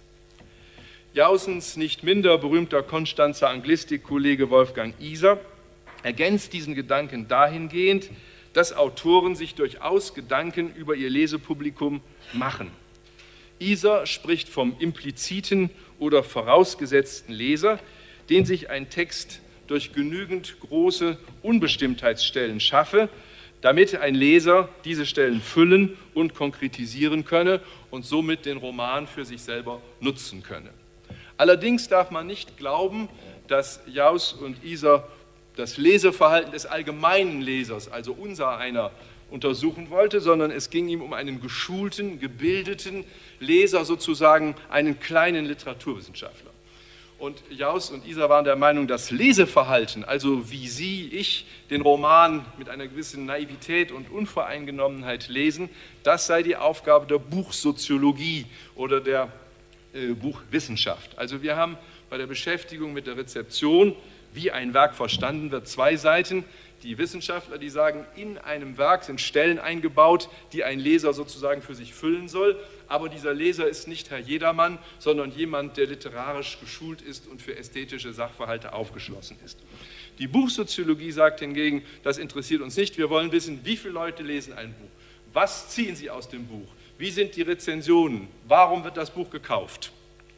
Jaußens nicht minder berühmter Konstanzer Anglistikkollege Wolfgang Iser ergänzt diesen Gedanken dahingehend, dass Autoren sich durchaus Gedanken über ihr Lesepublikum machen. Iser spricht vom impliziten oder vorausgesetzten Leser, den sich ein Text durch genügend große Unbestimmtheitsstellen schaffe, damit ein Leser diese Stellen füllen und konkretisieren könne und somit den Roman für sich selber nutzen könne. Allerdings darf man nicht glauben, dass Jauß und Iser das Leseverhalten des allgemeinen Lesers, also unser einer, untersuchen wollte, sondern es ging ihm um einen geschulten, gebildeten Leser, sozusagen einen kleinen Literaturwissenschaftler. Und Jauß und Iser waren der Meinung, das Leseverhalten, also wie Sie, ich, den Roman mit einer gewissen Naivität und Unvoreingenommenheit lesen, das sei die Aufgabe der Buchsoziologie oder der Buchwissenschaft. Also wir haben bei der Beschäftigung mit der Rezeption, wie ein Werk verstanden wird, zwei Seiten. Die Wissenschaftler, die sagen, in einem Werk sind Stellen eingebaut, die ein Leser sozusagen für sich füllen soll, aber dieser Leser ist nicht Herr Jedermann, sondern jemand, der literarisch geschult ist und für ästhetische Sachverhalte aufgeschlossen ist. Die Buchsoziologie sagt hingegen, das interessiert uns nicht, wir wollen wissen, wie viele Leute lesen ein Buch, was ziehen sie aus dem Buch, wie sind die Rezensionen, warum wird das Buch gekauft.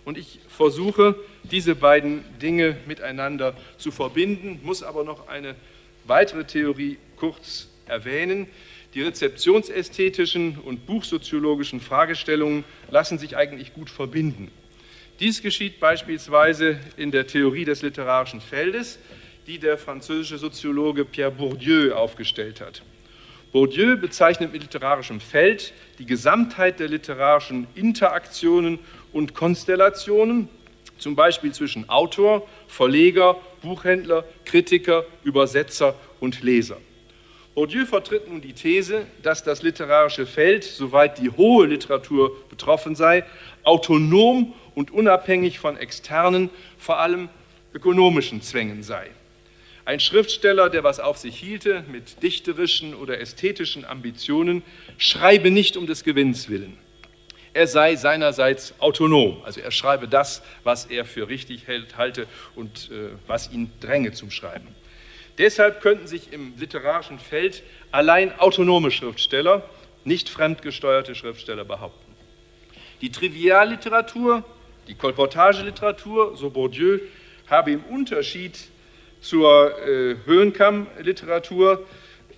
und ich versuche, diese beiden Dinge miteinander zu verbinden, muss aber noch eine weitere Theorie kurz erwähnen. Die rezeptionsästhetischen und buchsoziologischen Fragestellungen lassen sich eigentlich gut verbinden. Dies geschieht beispielsweise in der Theorie des literarischen Feldes, die der französische Soziologe Pierre Bourdieu aufgestellt hat. Bourdieu bezeichnet mit literarischem Feld die Gesamtheit der literarischen Interaktionen und Konstellationen, zum Beispiel zwischen Autor, Verleger, Buchhändler, Kritiker, Übersetzer und Leser. Bourdieu vertritt nun die These, dass das literarische Feld, soweit die hohe Literatur betroffen sei, autonom und unabhängig von externen, vor allem ökonomischen Zwängen sei. Ein Schriftsteller, der was auf sich hielte, mit dichterischen oder ästhetischen Ambitionen, schreibe nicht um des Gewinns willen. Er sei seinerseits autonom, also er schreibe das, was er für richtig halte und was ihn dränge zum Schreiben. Deshalb könnten sich im literarischen Feld allein autonome Schriftsteller, nicht fremdgesteuerte Schriftsteller behaupten. Die Trivialliteratur, die Kolportageliteratur, so Bourdieu, habe im Unterschied zur Höhenkamm-Literatur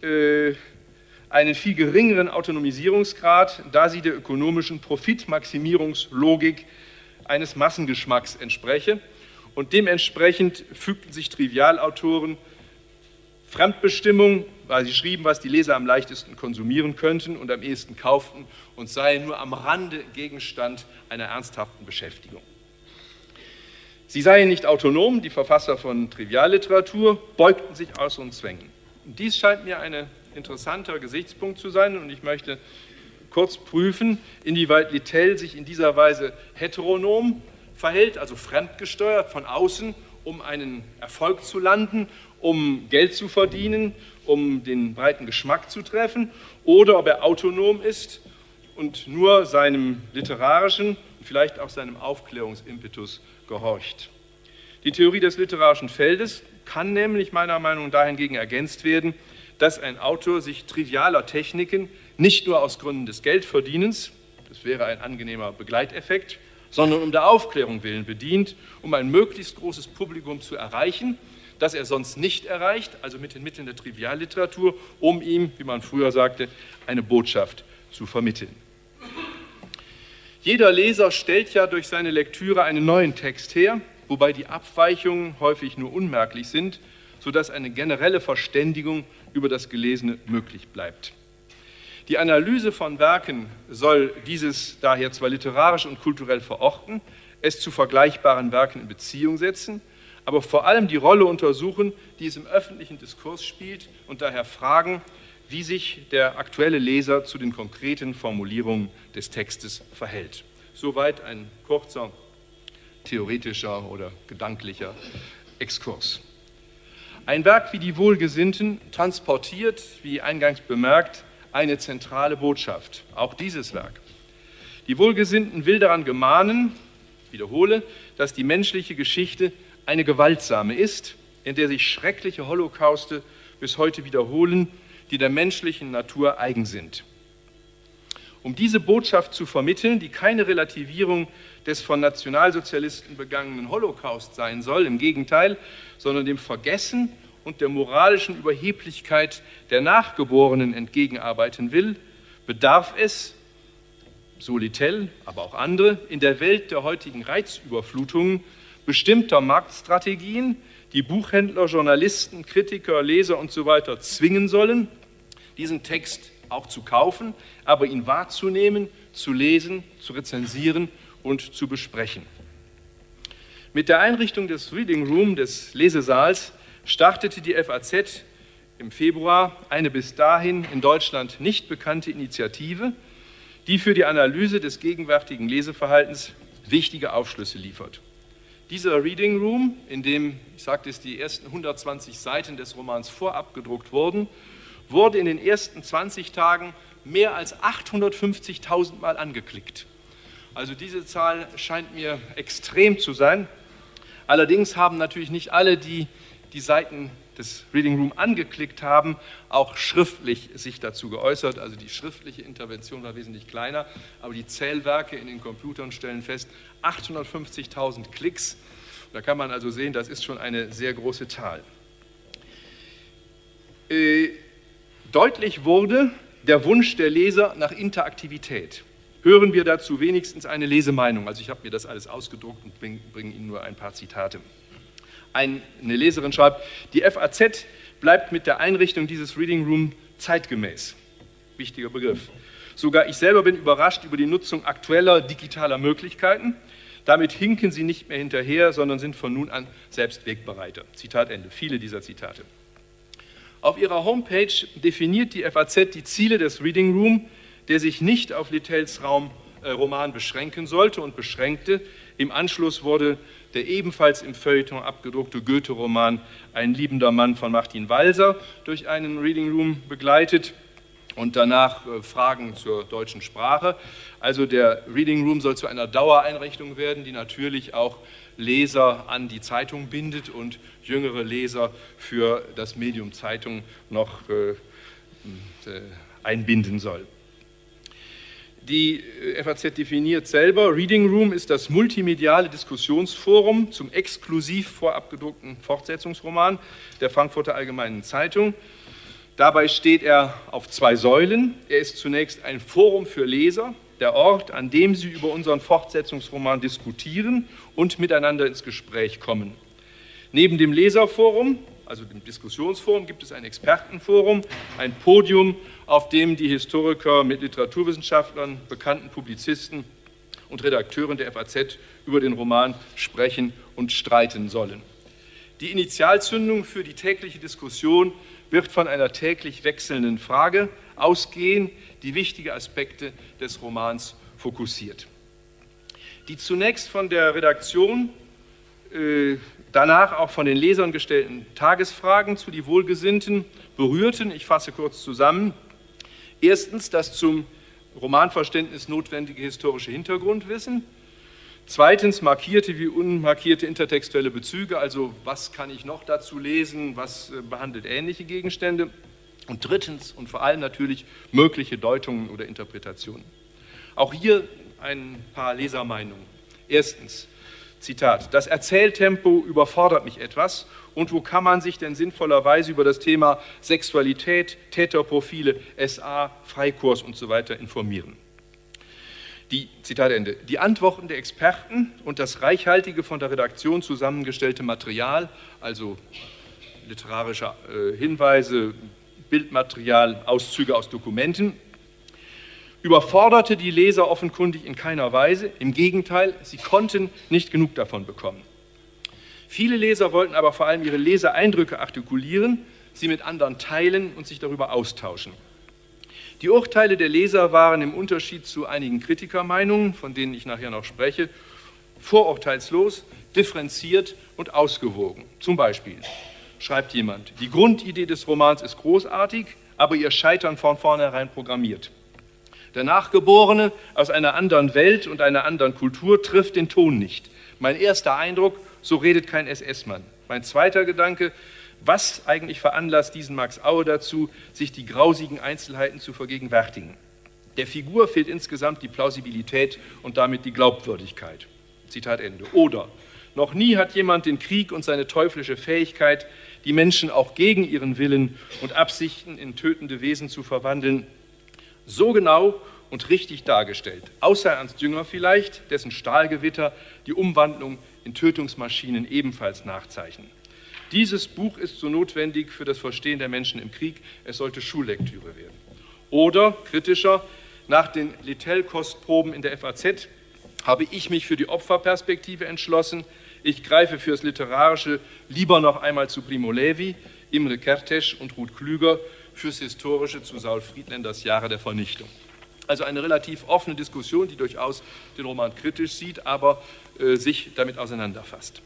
einen viel geringeren Autonomisierungsgrad, da sie der ökonomischen Profitmaximierungslogik eines Massengeschmacks entspreche. Und dementsprechend fügten sich Trivialautoren Fremdbestimmung, weil sie schrieben, was die Leser am leichtesten konsumieren könnten und am ehesten kauften und seien nur am Rande Gegenstand einer ernsthaften Beschäftigung. Sie seien nicht autonom, die Verfasser von Trivialliteratur, beugten sich äußeren Zwängen. Und dies scheint mir ein interessanter Gesichtspunkt zu sein und ich möchte kurz prüfen, inwieweit Littell sich in dieser Weise heteronom verhält, also fremdgesteuert von außen, um einen Erfolg zu landen, um Geld zu verdienen, um den breiten Geschmack zu treffen, oder ob er autonom ist und nur seinem literarischen und vielleicht auch seinem Aufklärungsimpetus gehorcht. Die Theorie des literarischen Feldes kann nämlich meiner Meinung nach dahingegen ergänzt werden, dass ein Autor sich trivialer Techniken nicht nur aus Gründen des Geldverdienens, das wäre ein angenehmer Begleiteffekt, sondern um der Aufklärung willen bedient, um ein möglichst großes Publikum zu erreichen, das er sonst nicht erreicht, also mit den Mitteln der Trivialliteratur, um ihm, wie man früher sagte, eine Botschaft zu vermitteln. Jeder Leser stellt ja durch seine Lektüre einen neuen Text her, wobei die Abweichungen häufig nur unmerklich sind, sodass eine generelle Verständigung über das Gelesene möglich bleibt. Die Analyse von Werken soll dieses daher zwar literarisch und kulturell verorten, es zu vergleichbaren Werken in Beziehung setzen, aber vor allem die Rolle untersuchen, die es im öffentlichen Diskurs spielt und daher fragen, wie sich der aktuelle Leser zu den konkreten Formulierungen des Textes verhält. Soweit ein kurzer theoretischer oder gedanklicher Exkurs. Ein Werk wie die Wohlgesinnten transportiert, wie eingangs bemerkt, eine zentrale Botschaft, auch dieses Werk. Die Wohlgesinnten will daran gemahnen, ich wiederhole, dass die menschliche Geschichte eine gewaltsame ist, in der sich schreckliche Holocauste bis heute wiederholen, die der menschlichen Natur eigen sind. Um diese Botschaft zu vermitteln, die keine Relativierung des von Nationalsozialisten begangenen Holocaust sein soll, im Gegenteil, sondern dem Vergessen und der moralischen Überheblichkeit der Nachgeborenen entgegenarbeiten will, bedarf es, so Littell, aber auch andere, in der Welt der heutigen Reizüberflutungen bestimmter Marktstrategien, die Buchhändler, Journalisten, Kritiker, Leser und so weiter zwingen sollen, diesen Text auch zu kaufen, aber ihn wahrzunehmen, zu lesen, zu rezensieren und zu besprechen. Mit der Einrichtung des Reading Room, des Lesesaals, startete die FAZ im Februar eine bis dahin in Deutschland nicht bekannte Initiative, die für die Analyse des gegenwärtigen Leseverhaltens wichtige Aufschlüsse liefert. Dieser Reading Room, in dem, ich sagte es, die ersten 120 Seiten des Romans vorab gedruckt wurden, wurde in den ersten 20 Tagen mehr als 850.000 Mal angeklickt. Also diese Zahl scheint mir extrem zu sein. Allerdings haben natürlich nicht alle, die die Seiten des Reading Room angeklickt haben, auch schriftlich sich dazu geäußert. Also die schriftliche Intervention war wesentlich kleiner, aber die Zählwerke in den Computern stellen fest, 850.000 Klicks. Da kann man also sehen, das ist schon eine sehr große Zahl. Deutlich wurde der Wunsch der Leser nach Interaktivität. Hören wir dazu wenigstens eine Lesemeinung. Also ich habe mir das alles ausgedruckt und bringe Ihnen nur ein paar Zitate. Eine Leserin schreibt, die FAZ bleibt mit der Einrichtung dieses Reading Room zeitgemäß. Wichtiger Begriff. Sogar ich selber bin überrascht über die Nutzung aktueller digitaler Möglichkeiten. Damit hinken sie nicht mehr hinterher, sondern sind von nun an selbst Wegbereiter. Zitat Ende. Viele dieser Zitate. Auf ihrer Homepage definiert die FAZ die Ziele des Reading Room, der sich nicht auf Littels Roman beschränken sollte und beschränkte. Im Anschluss wurde der ebenfalls im Feuilleton abgedruckte Goethe-Roman Ein liebender Mann von Martin Walser durch einen Reading Room begleitet und danach Fragen zur deutschen Sprache. Also der Reading Room soll zu einer Dauereinrichtung werden, die natürlich auch Leser an die Zeitung bindet und jüngere Leser für das Medium Zeitung noch einbinden soll. Die FAZ definiert selber, Reading Room ist das multimediale Diskussionsforum zum exklusiv vorab gedruckten Fortsetzungsroman der Frankfurter Allgemeinen Zeitung. Dabei steht er auf zwei Säulen. Er ist zunächst ein Forum für Leser, der Ort, an dem sie über unseren Fortsetzungsroman diskutieren und miteinander ins Gespräch kommen. Neben dem Leserforum, also dem Diskussionsforum, gibt es ein Expertenforum, ein Podium, auf dem die Historiker mit Literaturwissenschaftlern, bekannten Publizisten und Redakteuren der FAZ über den Roman sprechen und streiten sollen. Die Initialzündung für die tägliche Diskussion wird von einer täglich wechselnden Frage ausgehen, die wichtige Aspekte des Romans fokussiert. Die zunächst von der Redaktion, danach auch von den Lesern gestellten Tagesfragen zu die Wohlgesinnten berührten, ich fasse kurz zusammen, erstens das zum Romanverständnis notwendige historische Hintergrundwissen, zweitens markierte wie unmarkierte intertextuelle Bezüge, also was kann ich noch dazu lesen, was behandelt ähnliche Gegenstände, und drittens und vor allem natürlich mögliche Deutungen oder Interpretationen. Auch hier ein paar Lesermeinungen. Erstens, Zitat, das Erzähltempo überfordert mich etwas und wo kann man sich denn sinnvollerweise über das Thema Sexualität, Täterprofile, SA, Freikurs und so weiter informieren. Zitat Ende. Die Antworten der Experten und das reichhaltige von der Redaktion zusammengestellte Material, also literarische Hinweise, Bildmaterial, Auszüge aus Dokumenten, überforderte die Leser offenkundig in keiner Weise. Im Gegenteil, sie konnten nicht genug davon bekommen. Viele Leser wollten aber vor allem ihre Leseeindrücke artikulieren, sie mit anderen teilen und sich darüber austauschen. Die Urteile der Leser waren im Unterschied zu einigen Kritikermeinungen, von denen ich nachher noch spreche, vorurteilslos, differenziert und ausgewogen. Zum Beispiel schreibt jemand, die Grundidee des Romans ist großartig, aber ihr Scheitern von vornherein programmiert. Der Nachgeborene aus einer anderen Welt und einer anderen Kultur trifft den Ton nicht. Mein erster Eindruck, so redet kein SS-Mann. Mein zweiter Gedanke, was eigentlich veranlasst diesen Max Aue dazu, sich die grausigen Einzelheiten zu vergegenwärtigen? Der Figur fehlt insgesamt die Plausibilität und damit die Glaubwürdigkeit. Zitat Ende. Oder, noch nie hat jemand den Krieg und seine teuflische Fähigkeit, die Menschen auch gegen ihren Willen und Absichten in tötende Wesen zu verwandeln, so genau und richtig dargestellt. Außer Ernst Jünger vielleicht, dessen Stahlgewitter die Umwandlung in Tötungsmaschinen ebenfalls nachzeichnen. Dieses Buch ist so notwendig für das Verstehen der Menschen im Krieg, es sollte Schullektüre werden. Oder, kritischer, nach den Littell-Kostproben in der FAZ habe ich mich für die Opferperspektive entschlossen. Ich greife fürs Literarische lieber noch einmal zu Primo Levi, Imre Kertész und Ruth Klüger, fürs Historische zu Saul Friedländers Jahre der Vernichtung. Also eine relativ offene Diskussion, die durchaus den Roman kritisch sieht, aber sich damit auseinanderfasst.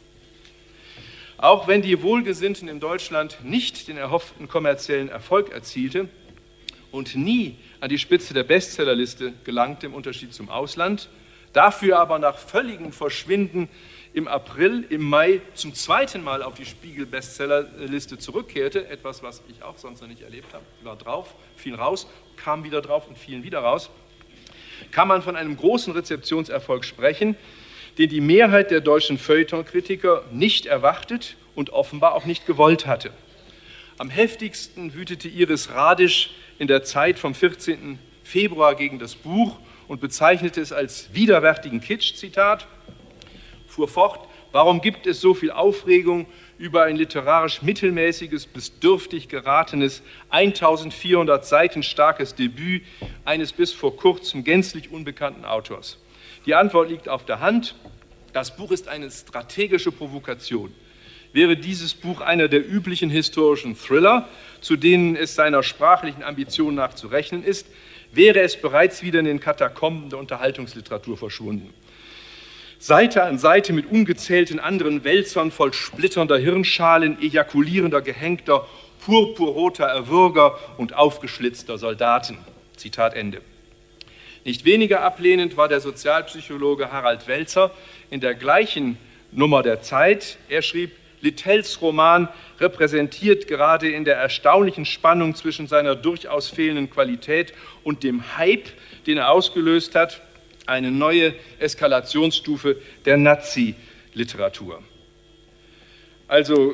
Auch wenn die Wohlgesinnten in Deutschland nicht den erhofften kommerziellen Erfolg erzielte und nie an die Spitze der Bestsellerliste gelangte, im Unterschied zum Ausland, Dafür aber nach völligem Verschwinden im April, im Mai zum zweiten Mal auf die Spiegel-Bestsellerliste zurückkehrte, etwas, was ich auch sonst noch nicht erlebt habe, war drauf, fiel raus, kam wieder drauf und fielen wieder raus, kann man von einem großen Rezeptionserfolg sprechen, den die Mehrheit der deutschen Feuilleton-Kritiker nicht erwartet und offenbar auch nicht gewollt hatte. Am heftigsten wütete Iris Radisch in der Zeit vom 14. Februar gegen das Buch und bezeichnete es als widerwärtigen Kitsch, Zitat, fuhr fort, warum gibt es so viel Aufregung über ein literarisch mittelmäßiges bis dürftig geratenes, 1400 Seiten starkes Debüt eines bis vor kurzem gänzlich unbekannten Autors? Die Antwort liegt auf der Hand. Das Buch ist eine strategische Provokation. Wäre dieses Buch einer der üblichen historischen Thriller, zu denen es seiner sprachlichen Ambition nach zu rechnen ist, wäre es bereits wieder in den Katakomben der Unterhaltungsliteratur verschwunden. Seite an Seite mit ungezählten anderen Wälzern voll splitternder Hirnschalen, ejakulierender Gehängter, purpurroter Erwürger und aufgeschlitzter Soldaten. Zitat Ende. Nicht weniger ablehnend war der Sozialpsychologe Harald Welzer in der gleichen Nummer der Zeit. Er schrieb, Littells Roman repräsentiert gerade in der erstaunlichen Spannung zwischen seiner durchaus fehlenden Qualität und dem Hype, den er ausgelöst hat, eine neue Eskalationsstufe der Nazi-Literatur. Also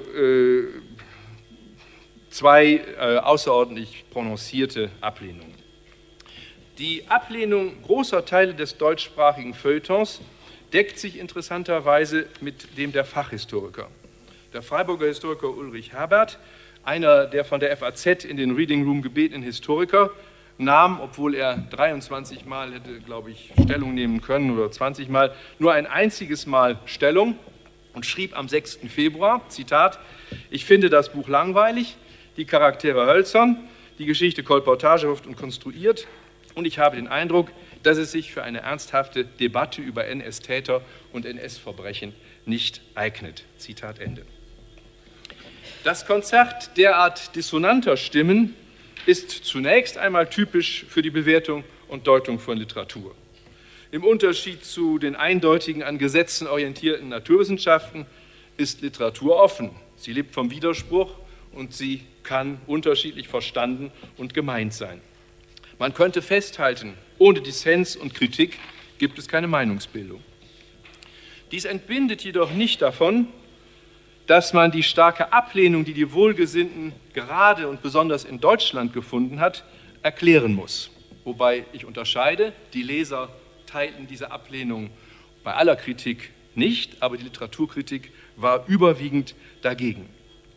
zwei außerordentlich prononcierte Ablehnungen. Die Ablehnung großer Teile des deutschsprachigen Feuilletons deckt sich interessanterweise mit dem der Fachhistoriker. Der Freiburger Historiker Ulrich Herbert, einer der von der FAZ in den Reading Room gebetenen Historiker, nahm, obwohl er 23 Mal hätte, glaube ich, Stellung nehmen können oder 20 Mal, nur ein einziges Mal Stellung und schrieb am 6. Februar, Zitat, ich finde das Buch langweilig, die Charaktere hölzern, die Geschichte kolportagehaft und konstruiert und ich habe den Eindruck, dass es sich für eine ernsthafte Debatte über NS-Täter und NS-Verbrechen nicht eignet. Zitat Ende. Das Konzert derart dissonanter Stimmen ist zunächst einmal typisch für die Bewertung und Deutung von Literatur. Im Unterschied zu den eindeutigen an Gesetzen orientierten Naturwissenschaften ist Literatur offen. Sie lebt vom Widerspruch und sie kann unterschiedlich verstanden und gemeint sein. Man könnte festhalten, ohne Dissens und Kritik gibt es keine Meinungsbildung. Dies entbindet jedoch nicht davon, dass man die starke Ablehnung, die die Wohlgesinnten gerade und besonders in Deutschland gefunden hat, erklären muss. Wobei ich unterscheide, die Leser teilten diese Ablehnung bei aller Kritik nicht, aber die Literaturkritik war überwiegend dagegen.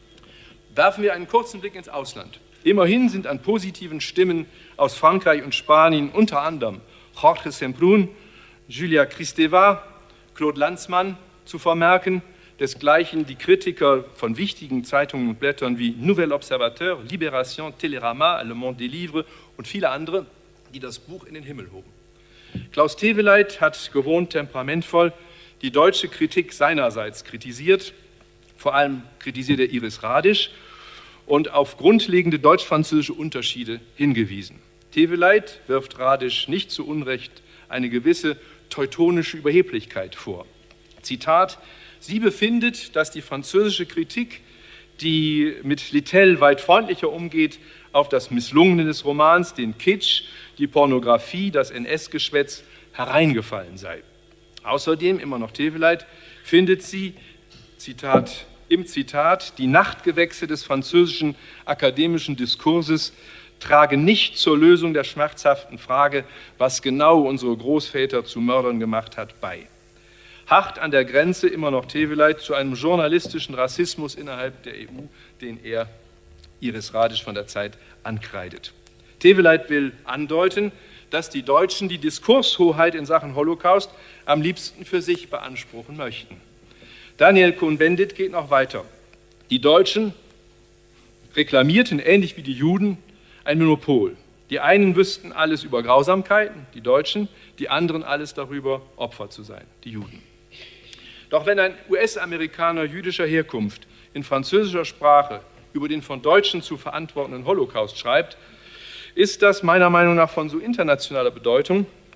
Werfen wir einen kurzen Blick ins Ausland. Immerhin sind an positiven Stimmen aus Frankreich und Spanien unter anderem Jorge Semprún, Julia Kristeva, Claude Lanzmann zu vermerken, desgleichen die Kritiker von wichtigen Zeitungen und Blättern wie Nouvel Observateur, Libération, Télérama, Le Monde des Livres und viele andere, die das Buch in den Himmel hoben. Klaus Teweleit hat gewohnt temperamentvoll die deutsche Kritik seinerseits kritisiert, vor allem kritisiert er Iris Radisch und auf grundlegende deutsch-französische Unterschiede hingewiesen. Teweleit wirft Radisch nicht zu Unrecht eine gewisse teutonische Überheblichkeit vor. Zitat, sie befindet, dass die französische Kritik, die mit Littell weit freundlicher umgeht, auf das Misslungene des Romans, den Kitsch, die Pornografie, das NS-Geschwätz hereingefallen sei. Außerdem, immer noch Teweleit, findet sie, Zitat, im Zitat, die Nachtgewächse des französischen akademischen Diskurses tragen nicht zur Lösung der schmerzhaften Frage, was genau unsere Großväter zu Mördern gemacht hat, bei. Hart an der Grenze, immer noch Teweleit, zu einem journalistischen Rassismus innerhalb der EU, den er Iris Radisch von der Zeit ankreidet. Teweleit will andeuten, dass die Deutschen die Diskurshoheit in Sachen Holocaust am liebsten für sich beanspruchen möchten. Daniel Cohn-Bendit geht noch weiter. Die Deutschen reklamierten, ähnlich wie die Juden, ein Monopol. Die einen wüssten alles über Grausamkeiten, die Deutschen, die anderen alles darüber, Opfer zu sein, die Juden. Doch wenn ein US-Amerikaner jüdischer Herkunft in französischer Sprache über den von Deutschen zu verantwortenden Holocaust schreibt, ist das meiner Meinung nach von so internationaler Bedeutung,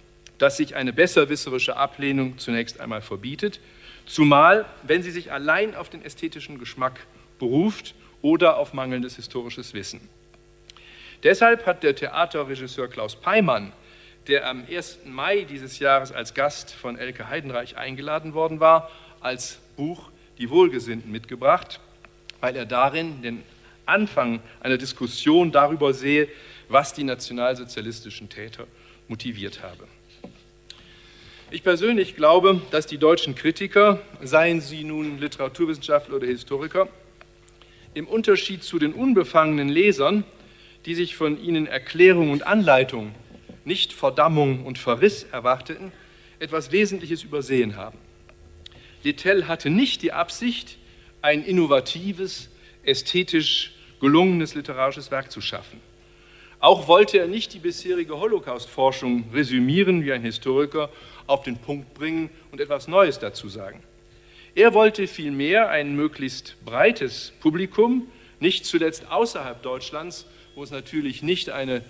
das sich eine besserwisserische Ablehnung zunächst einmal verbietet, zumal wenn sie sich allein auf den ästhetischen Geschmack beruft oder auf mangelndes historisches Wissen. Deshalb hat der Theaterregisseur Klaus Peimann, der am 1. Mai dieses Jahres als Gast von Elke Heidenreich eingeladen worden war, als Buch Die Wohlgesinnten mitgebracht, weil er darin den Anfang einer Diskussion darüber sehe, was die nationalsozialistischen Täter motiviert habe. Ich persönlich glaube, dass die deutschen Kritiker, seien sie nun Literaturwissenschaftler oder Historiker, im Unterschied zu den unbefangenen Lesern, die sich von ihnen Erklärung und Anleitung, nicht Verdammung und Verriss erwarteten, etwas Wesentliches übersehen haben. Littell hatte nicht die Absicht, ein innovatives, ästhetisch gelungenes literarisches Werk zu schaffen. Auch wollte er nicht die bisherige Holocaust-Forschung resümieren, wie ein Historiker, auf den Punkt bringen und etwas Neues dazu sagen. Er wollte vielmehr ein möglichst breites Publikum, nicht zuletzt außerhalb Deutschlands, wo es natürlich nicht eine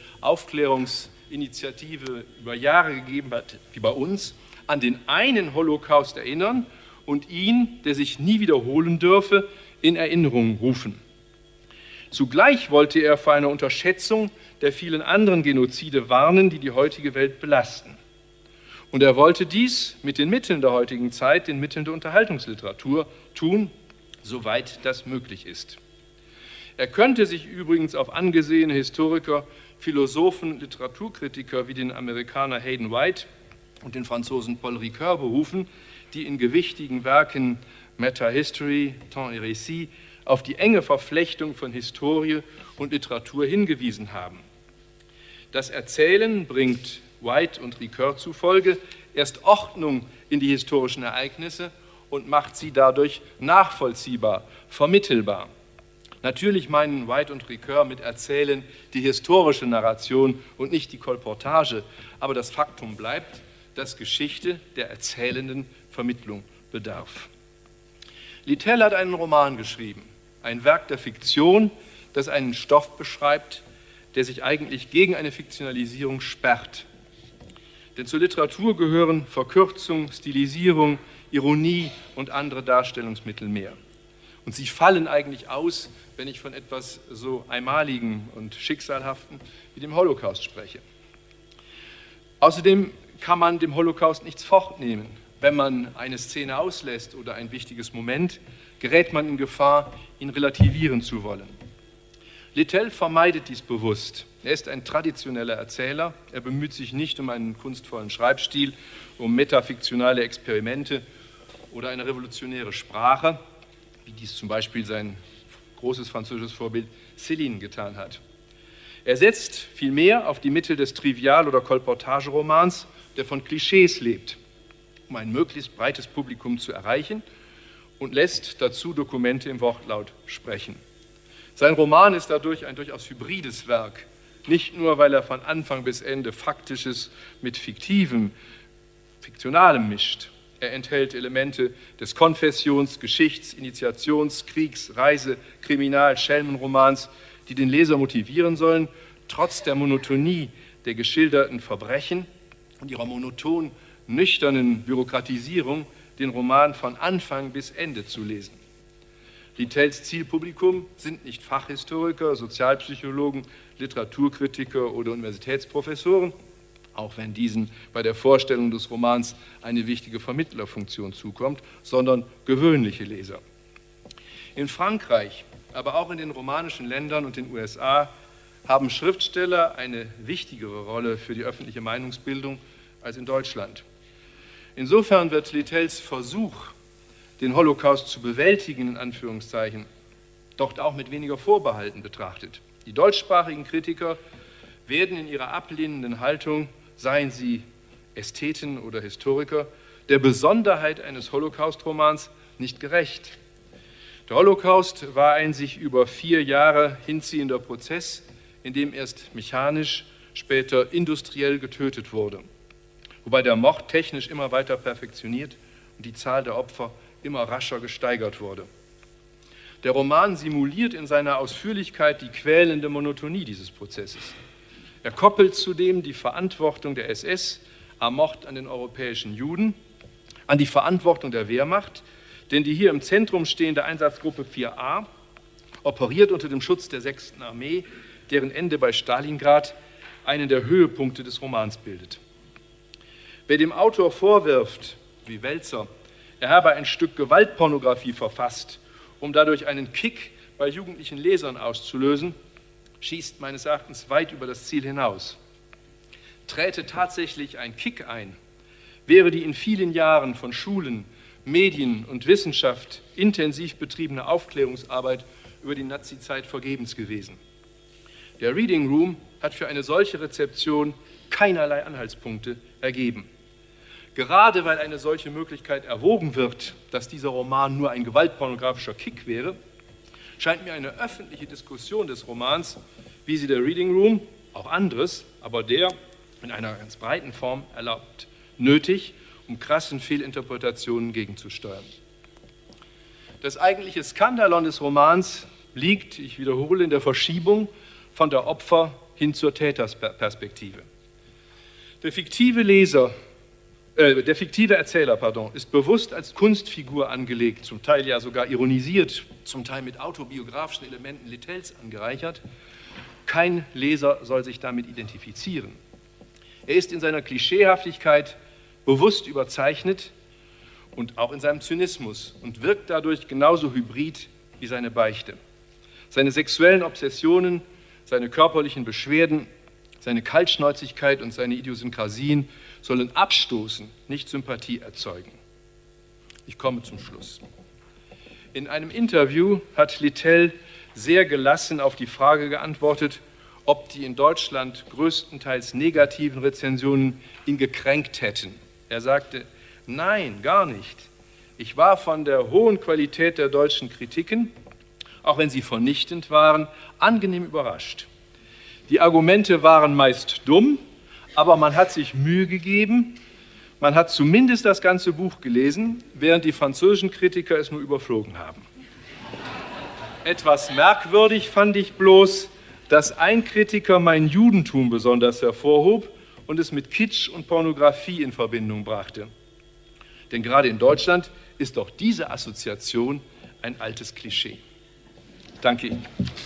Aufklärungsinitiative über Jahre gegeben hat, wie bei uns, an den einen Holocaust erinnern und ihn, der sich nie wiederholen dürfe, in Erinnerung rufen. Zugleich wollte er vor einer Unterschätzung der vielen anderen Genozide warnen, die die heutige Welt belasten. Und er wollte dies mit den Mitteln der heutigen Zeit, den Mitteln der Unterhaltungsliteratur, tun, soweit das möglich ist. Er könnte sich übrigens auf angesehene Historiker, Philosophen, Literaturkritiker wie den Amerikaner Hayden White und den Franzosen Paul Ricoeur berufen, die in gewichtigen Werken Meta-History, Temps et Récit auf die enge Verflechtung von Historie und Literatur hingewiesen haben. Das Erzählen bringt White und Ricoeur zufolge erst Ordnung in die historischen Ereignisse und macht sie dadurch nachvollziehbar, vermittelbar. Natürlich meinen White und Ricoeur mit Erzählen die historische Narration und nicht die Kolportage, aber das Faktum bleibt, dass Geschichte der erzählenden Vermittlung bedarf. Littell hat einen Roman geschrieben, ein Werk der Fiktion, das einen Stoff beschreibt, der sich eigentlich gegen eine Fiktionalisierung sperrt. Denn zur Literatur gehören Verkürzung, Stilisierung, Ironie und andere Darstellungsmittel mehr. Und sie fallen eigentlich aus, wenn ich von etwas so Einmaligen und Schicksalhaften wie dem Holocaust spreche. Außerdem kann man dem Holocaust nichts fortnehmen. Wenn man eine Szene auslässt oder ein wichtiges Moment, gerät man in Gefahr, ihn relativieren zu wollen. Littell vermeidet dies bewusst. Er ist ein traditioneller Erzähler. Er bemüht sich nicht um einen kunstvollen Schreibstil, um metafiktionale Experimente oder eine revolutionäre Sprache, wie dies zum Beispiel sein großes französisches Vorbild Céline getan hat. Er setzt vielmehr auf die Mittel des Trivial- oder Kolportageromans, der von Klischees lebt, um ein möglichst breites Publikum zu erreichen und lässt dazu Dokumente im Wortlaut sprechen. Sein Roman ist dadurch ein durchaus hybrides Werk, nicht nur, weil er von Anfang bis Ende Faktisches mit Fiktivem, Fiktionalem mischt. Er enthält Elemente des Konfessions-, Geschichts-, Initiations-, Kriegs-, Reise-, Kriminal-, Schelmenromans, die den Leser motivieren sollen, trotz der Monotonie der geschilderten Verbrechen und ihrer monoton nüchternen Bürokratisierung den Roman von Anfang bis Ende zu lesen. Littells Zielpublikum sind nicht Fachhistoriker, Sozialpsychologen, Literaturkritiker oder Universitätsprofessoren, auch wenn diesen bei der Vorstellung des Romans eine wichtige Vermittlerfunktion zukommt, sondern gewöhnliche Leser. In Frankreich, aber auch in den romanischen Ländern und den USA haben Schriftsteller eine wichtigere Rolle für die öffentliche Meinungsbildung als in Deutschland. Insofern wird Littells Versuch, den Holocaust zu bewältigen, in Anführungszeichen, doch auch mit weniger Vorbehalten betrachtet. Die deutschsprachigen Kritiker werden in ihrer ablehnenden Haltung, seien sie Ästheten oder Historiker, der Besonderheit eines Holocaust-Romans nicht gerecht. Der Holocaust war ein sich über 4 Jahre hinziehender Prozess, in dem erst mechanisch, später industriell getötet wurde, wobei der Mord technisch immer weiter perfektioniert und die Zahl der Opfer immer rascher gesteigert wurde. Der Roman simuliert in seiner Ausführlichkeit die quälende Monotonie dieses Prozesses. Er koppelt zudem die Verantwortung der SS am Mord an den europäischen Juden, an die Verantwortung der Wehrmacht, denn die hier im Zentrum stehende Einsatzgruppe 4a operiert unter dem Schutz der 6. Armee, deren Ende bei Stalingrad einen der Höhepunkte des Romans bildet. Wer dem Autor vorwirft, wie Wälzer, er habe ein Stück Gewaltpornografie verfasst, um dadurch einen Kick bei jugendlichen Lesern auszulösen, schießt meines Erachtens weit über das Ziel hinaus. Träte tatsächlich ein Kick ein, wäre die in vielen Jahren von Schulen, Medien und Wissenschaft intensiv betriebene Aufklärungsarbeit über die Nazizeit vergebens gewesen. Der Reading Room hat für eine solche Rezeption keinerlei Anhaltspunkte ergeben. Gerade weil eine solche Möglichkeit erwogen wird, dass dieser Roman nur ein gewaltpornografischer Kick wäre, scheint mir eine öffentliche Diskussion des Romans, wie sie der Reading Room, auch anderes, aber der in einer ganz breiten Form erlaubt, nötig, um krassen Fehlinterpretationen gegenzusteuern. Das eigentliche Skandalon des Romans liegt, ich wiederhole, in der Verschiebung von der Opfer- hin zur Tätersperspektive. Der fiktive Erzähler ist bewusst als Kunstfigur angelegt, zum Teil ja sogar ironisiert, zum Teil mit autobiografischen Elementen Littells angereichert. Kein Leser soll sich damit identifizieren. Er ist in seiner Klischeehaftigkeit bewusst überzeichnet und auch in seinem Zynismus und wirkt dadurch genauso hybrid wie seine Beichte. Seine sexuellen Obsessionen, seine körperlichen Beschwerden, seine Kaltschnäuzigkeit und seine Idiosynkrasien sollen abstoßen, nicht Sympathie erzeugen. Ich komme zum Schluss. In einem Interview hat Littell sehr gelassen auf die Frage geantwortet, ob die in Deutschland größtenteils negativen Rezensionen ihn gekränkt hätten. Er sagte, nein, gar nicht. Ich war von der hohen Qualität der deutschen Kritiken, auch wenn sie vernichtend waren, angenehm überrascht. Die Argumente waren meist dumm, aber man hat sich Mühe gegeben, man hat zumindest das ganze Buch gelesen, während die französischen Kritiker es nur überflogen haben. Etwas merkwürdig fand ich bloß, dass ein Kritiker mein Judentum besonders hervorhob und es mit Kitsch und Pornografie in Verbindung brachte. Denn gerade in Deutschland ist doch diese Assoziation ein altes Klischee. Danke Ihnen.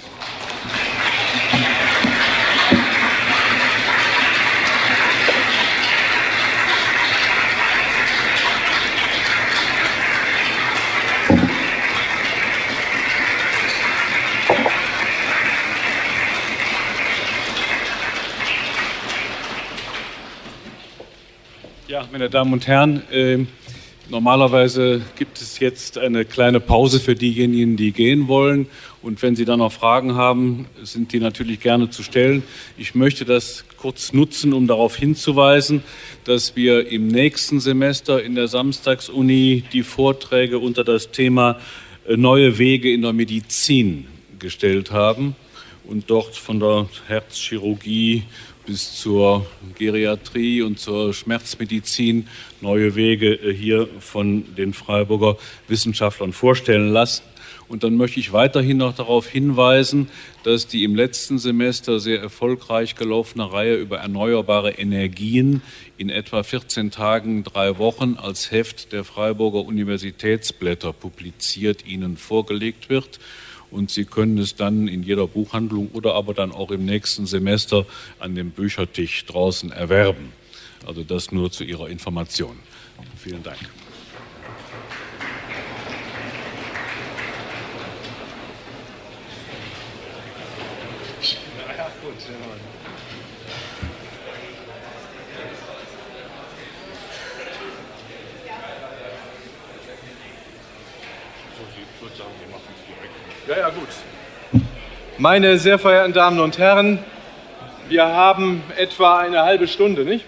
Ja, meine Damen und Herren, normalerweise gibt es jetzt eine kleine Pause für diejenigen, die gehen wollen. Und wenn Sie dann noch Fragen haben, sind die natürlich gerne zu stellen. Ich möchte das kurz nutzen, um darauf hinzuweisen, dass wir im nächsten Semester in der Samstagsuni die Vorträge unter das Thema Neue Wege in der Medizin gestellt haben und dort von der Herzchirurgie bis zur Geriatrie und zur Schmerzmedizin neue Wege hier von den Freiburger Wissenschaftlern vorstellen lassen. Und dann möchte ich weiterhin noch darauf hinweisen, dass die im letzten Semester sehr erfolgreich gelaufene Reihe über erneuerbare Energien in etwa 14 Tagen, 3 Wochen als Heft der Freiburger Universitätsblätter publiziert Ihnen vorgelegt wird. Und Sie können es dann in jeder Buchhandlung oder aber dann auch im nächsten Semester an dem Büchertisch draußen erwerben. Also das nur zu Ihrer Information. Vielen Dank. Ja, gut. Ja, gut. Meine sehr verehrten Damen und Herren, wir haben etwa eine halbe Stunde, nicht?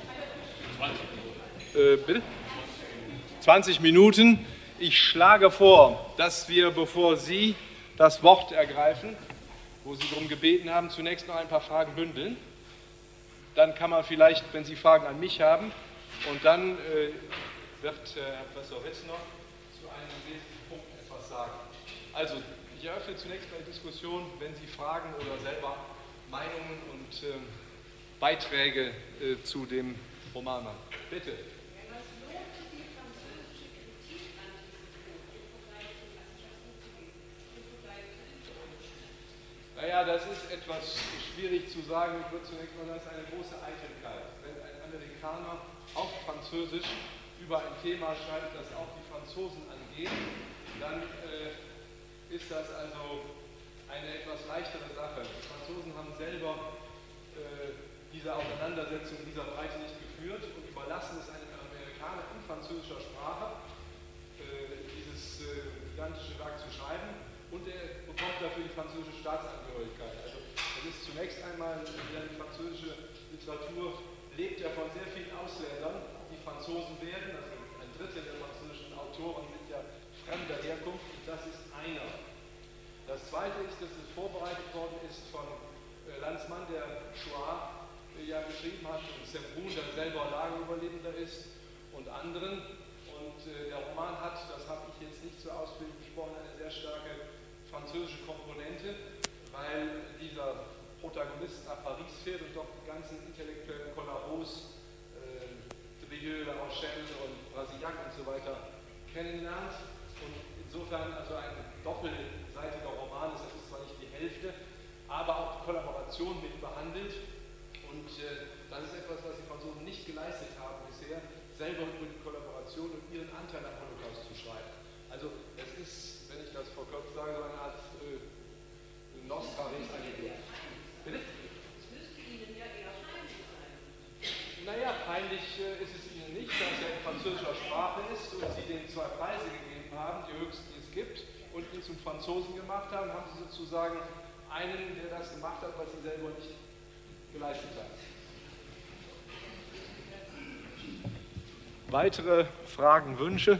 20. Bitte? 20 Minuten. Ich schlage vor, dass wir, bevor Sie das Wort ergreifen, wo Sie darum gebeten haben, zunächst noch ein paar Fragen bündeln. Dann kann man vielleicht, wenn Sie Fragen an mich haben, und dann wird Herr Professor Wittner zu einem wesentlichen Punkt etwas sagen. Also, ich eröffne zunächst eine Diskussion, wenn Sie Fragen oder selber Meinungen und Beiträge zu dem Romanmann. Bitte. Naja, das ist etwas schwierig zu sagen. Ich würde zunächst mal sagen, das ist eine große Eitelkeit. Wenn ein Amerikaner auf Französisch über ein Thema schreibt, das auch die Franzosen angeht, dann ist das also eine etwas leichtere Sache. Die Franzosen haben selber diese Auseinandersetzung in dieser Breite nicht geführt und überlassen es einem Amerikaner in französischer Sprache, dieses gigantische Werk zu schreiben, und er bekommt dafür die französische Staatsangehörigkeit. Also das ist zunächst einmal, die französische Literatur lebt ja von sehr vielen Ausländern, die Franzosen werden, also ein Drittel der französischen Autoren sind ja fremder Herkunft, und das ist einer. Das zweite ist, dass es vorbereitet worden ist von Lanzmann, der Shoah ja geschrieben hat, und Sembrun, der selber Lagerüberlebender ist, und anderen. Und der Roman hat, das habe ich jetzt nicht zur Ausbildung besprochen, eine sehr starke französische Komponente, weil dieser Protagonist nach Paris fährt und dort die ganzen intellektuellen Collaros, Drieux, La Rochelle und Brasillac und so weiter kennenlernt. Und insofern also ein doppelseitiger Roman ist, das ist zwar nicht die Hälfte, aber auch die Kollaboration mit behandelt. Und das ist etwas, was die Franzosen nicht geleistet haben bisher, selber über die Kollaboration und ihren Anteil am Holocaust zu schreiben. Also es ist, wenn ich das vor Kopf sage, so eine Art Nostra Res Angelia. Bitte? Es müsste Ihnen ja eher peinlich sein. Naja, peinlich ist es Ihnen nicht, da es ja in französischer Sprache ist und Sie den 2 Preise gegeben haben, die höchsten, die es gibt, und ihn zum Franzosen gemacht haben, haben Sie sozusagen einen, der das gemacht hat, was Sie selber nicht geleistet haben. Weitere Fragen, Wünsche?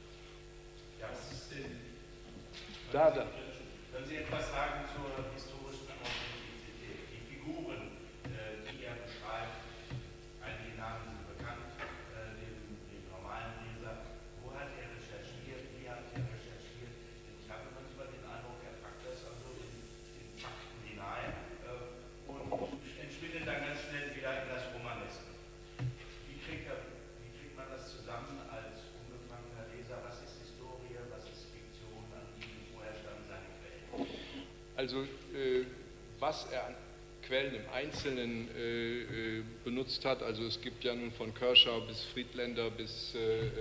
Ja, was ist denn? Da. Können Sie etwas sagen zur historischen Authentizität? Die Figuren, die er beschreibt, einige Namen sind bekannt, dem normalen Leser. Wo hat er recherchiert? Wie hat er recherchiert? Ich habe manchmal den Eindruck, er packt das also in Fakten hinein und entschwindet dann ganz schnell wieder in das Romaneske. Wie kriegt man das zusammen als unbefangener Leser? Was ist Historie, was ist Fiktion, woher stammen seine Quellen? Also was er an Quellen im Einzelnen benutzt hat, also es gibt ja nun von Kershaw bis Friedländer bis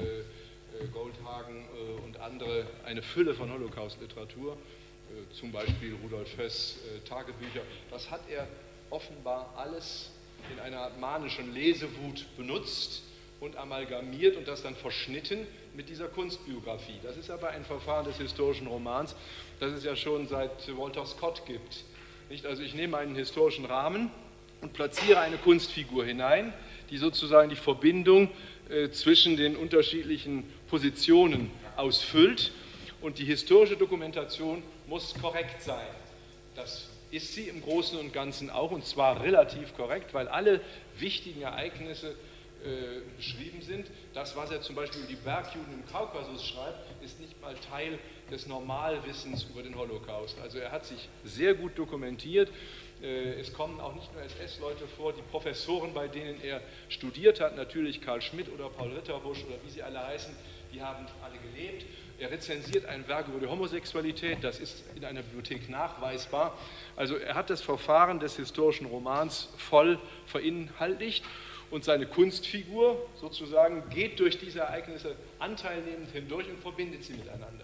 Goldhagen und andere eine Fülle von Holocaust-Literatur, zum Beispiel Rudolf Höss Tagebücher. Das hat er offenbar alles in einer Art manischen Lesewut benutzt und amalgamiert und das dann verschnitten mit dieser Kunstbiografie. Das ist aber ein Verfahren des historischen Romans, das es ja schon seit Walter Scott gibt. Nicht? Also ich nehme einen historischen Rahmen und platziere eine Kunstfigur hinein, die sozusagen die Verbindung zwischen den unterschiedlichen Positionen ausfüllt, und die historische Dokumentation muss korrekt sein. Das ist sie im Großen und Ganzen auch, und zwar relativ korrekt, weil alle wichtigen Ereignisse beschrieben sind. Das, was er zum Beispiel über die Bergjuden im Kaukasus schreibt, ist nicht mal Teil des Normalwissens über den Holocaust. Also er hat sich sehr gut dokumentiert. Es kommen auch nicht nur SS-Leute vor, die Professoren, bei denen er studiert hat, natürlich Karl Schmidt oder Paul Ritterbusch oder wie sie alle heißen, die haben alle gelebt. Er rezensiert ein Werk über die Homosexualität, das ist in einer Bibliothek nachweisbar. Also er hat das Verfahren des historischen Romans voll verinhaltlicht. Und seine Kunstfigur sozusagen geht durch diese Ereignisse anteilnehmend hindurch und verbindet sie miteinander.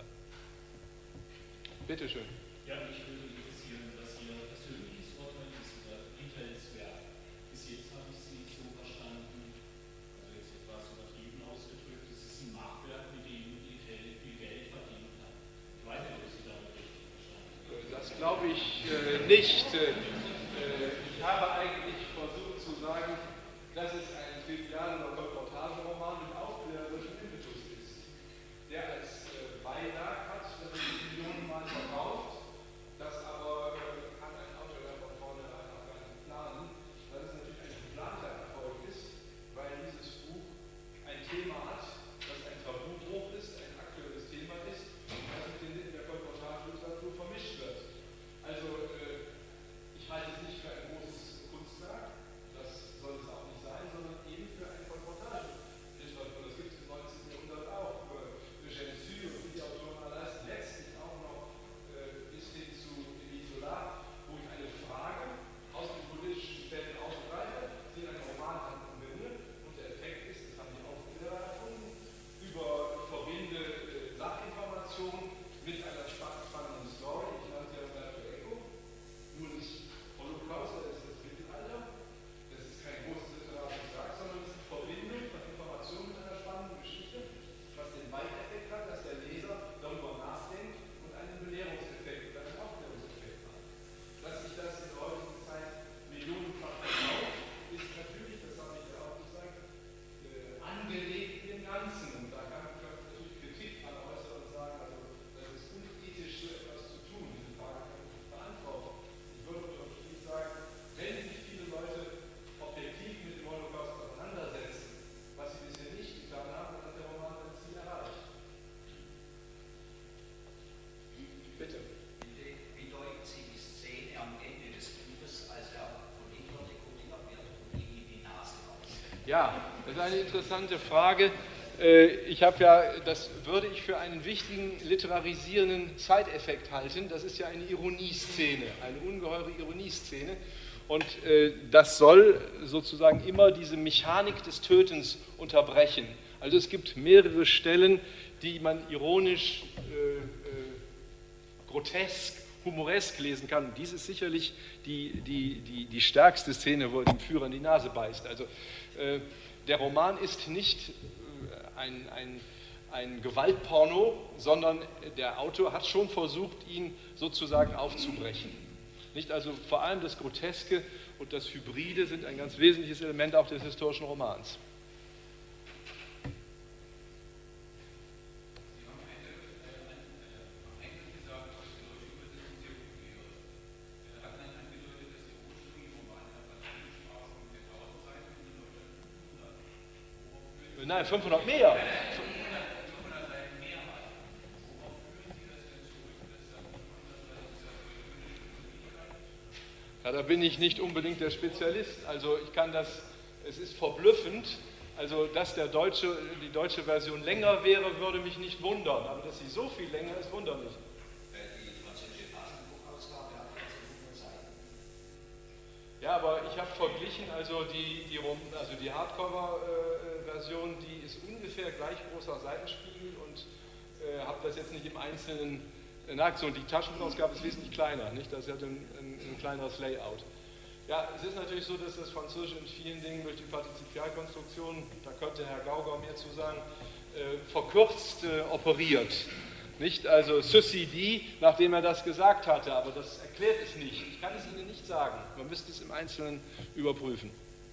Bitte schön. Ja, mich würde interessieren, was Ihr persönliches Urteil ist über Hinterhälts Werk. Bis jetzt habe ich Sie so verstanden, also jetzt etwas übertrieben ausgedrückt, es ist ein Machwerk, mit dem Hinterhälts viel Geld verdient hat. Ich weiß nicht, ob Sie damit richtig verstanden haben. Das glaube ich nicht. Ich habe eigentlich versucht zu sagen, dass es ein trivialer Reportageroman mit aufklärerischem Impetus ist, der als Beilag hat, das ist Millionen Mal verkauft, das aber kann ein Autor ja von vornherein auch gar nicht planen, dass es natürlich ein geplanter Erfolg ist, weil dieses Buch ein Thema hat, das ein Tabubruch ist, ein aktuelles Thema ist, das mit den Sitten der Kolportageliteratur vermischt wird. Also ich halte Ja, das ist eine interessante Frage. Ich habe ja, das würde ich für einen wichtigen literarisierenden Side-Effekt halten. Das ist ja eine Ironieszene, eine ungeheure Ironieszene. Und das soll sozusagen immer diese Mechanik des Tötens unterbrechen. Also es gibt mehrere Stellen, die man ironisch, grotesk, humoresk lesen kann. Und dies ist sicherlich die stärkste Szene, wo er dem Führer in die Nase beißt. Also der Roman ist nicht ein Gewaltporno, sondern der Autor hat schon versucht, ihn sozusagen aufzubrechen. Nicht? Also vor allem das Groteske und das Hybride sind ein ganz wesentliches Element auch des historischen Romans. Nein, 500 mehr. Ja, da bin ich nicht unbedingt der Spezialist. Also ich kann das, es ist verblüffend. Also dass die deutsche Version länger wäre, würde mich nicht wundern. Aber dass sie so viel länger ist, wundert mich. Ja, aber ich habe verglichen, also die Hardcover-Version, die ist ungefähr gleich großer Seitenspiegel und habe das jetzt nicht im Einzelnen nachgezogen. Die Taschenbuchausgabe ist wesentlich kleiner, nicht? Das hat ein kleineres Layout. Ja, es ist natürlich so, dass das Französische in vielen Dingen durch die Partizipialkonstruktion, da könnte Herr Gauger mehr zu sagen, verkürzt operiert. Nicht? Also ceci dit, nachdem er das gesagt hatte, aber das erklärt es nicht. Ich kann es Ihnen nicht sagen. Man müsste es im Einzelnen überprüfen.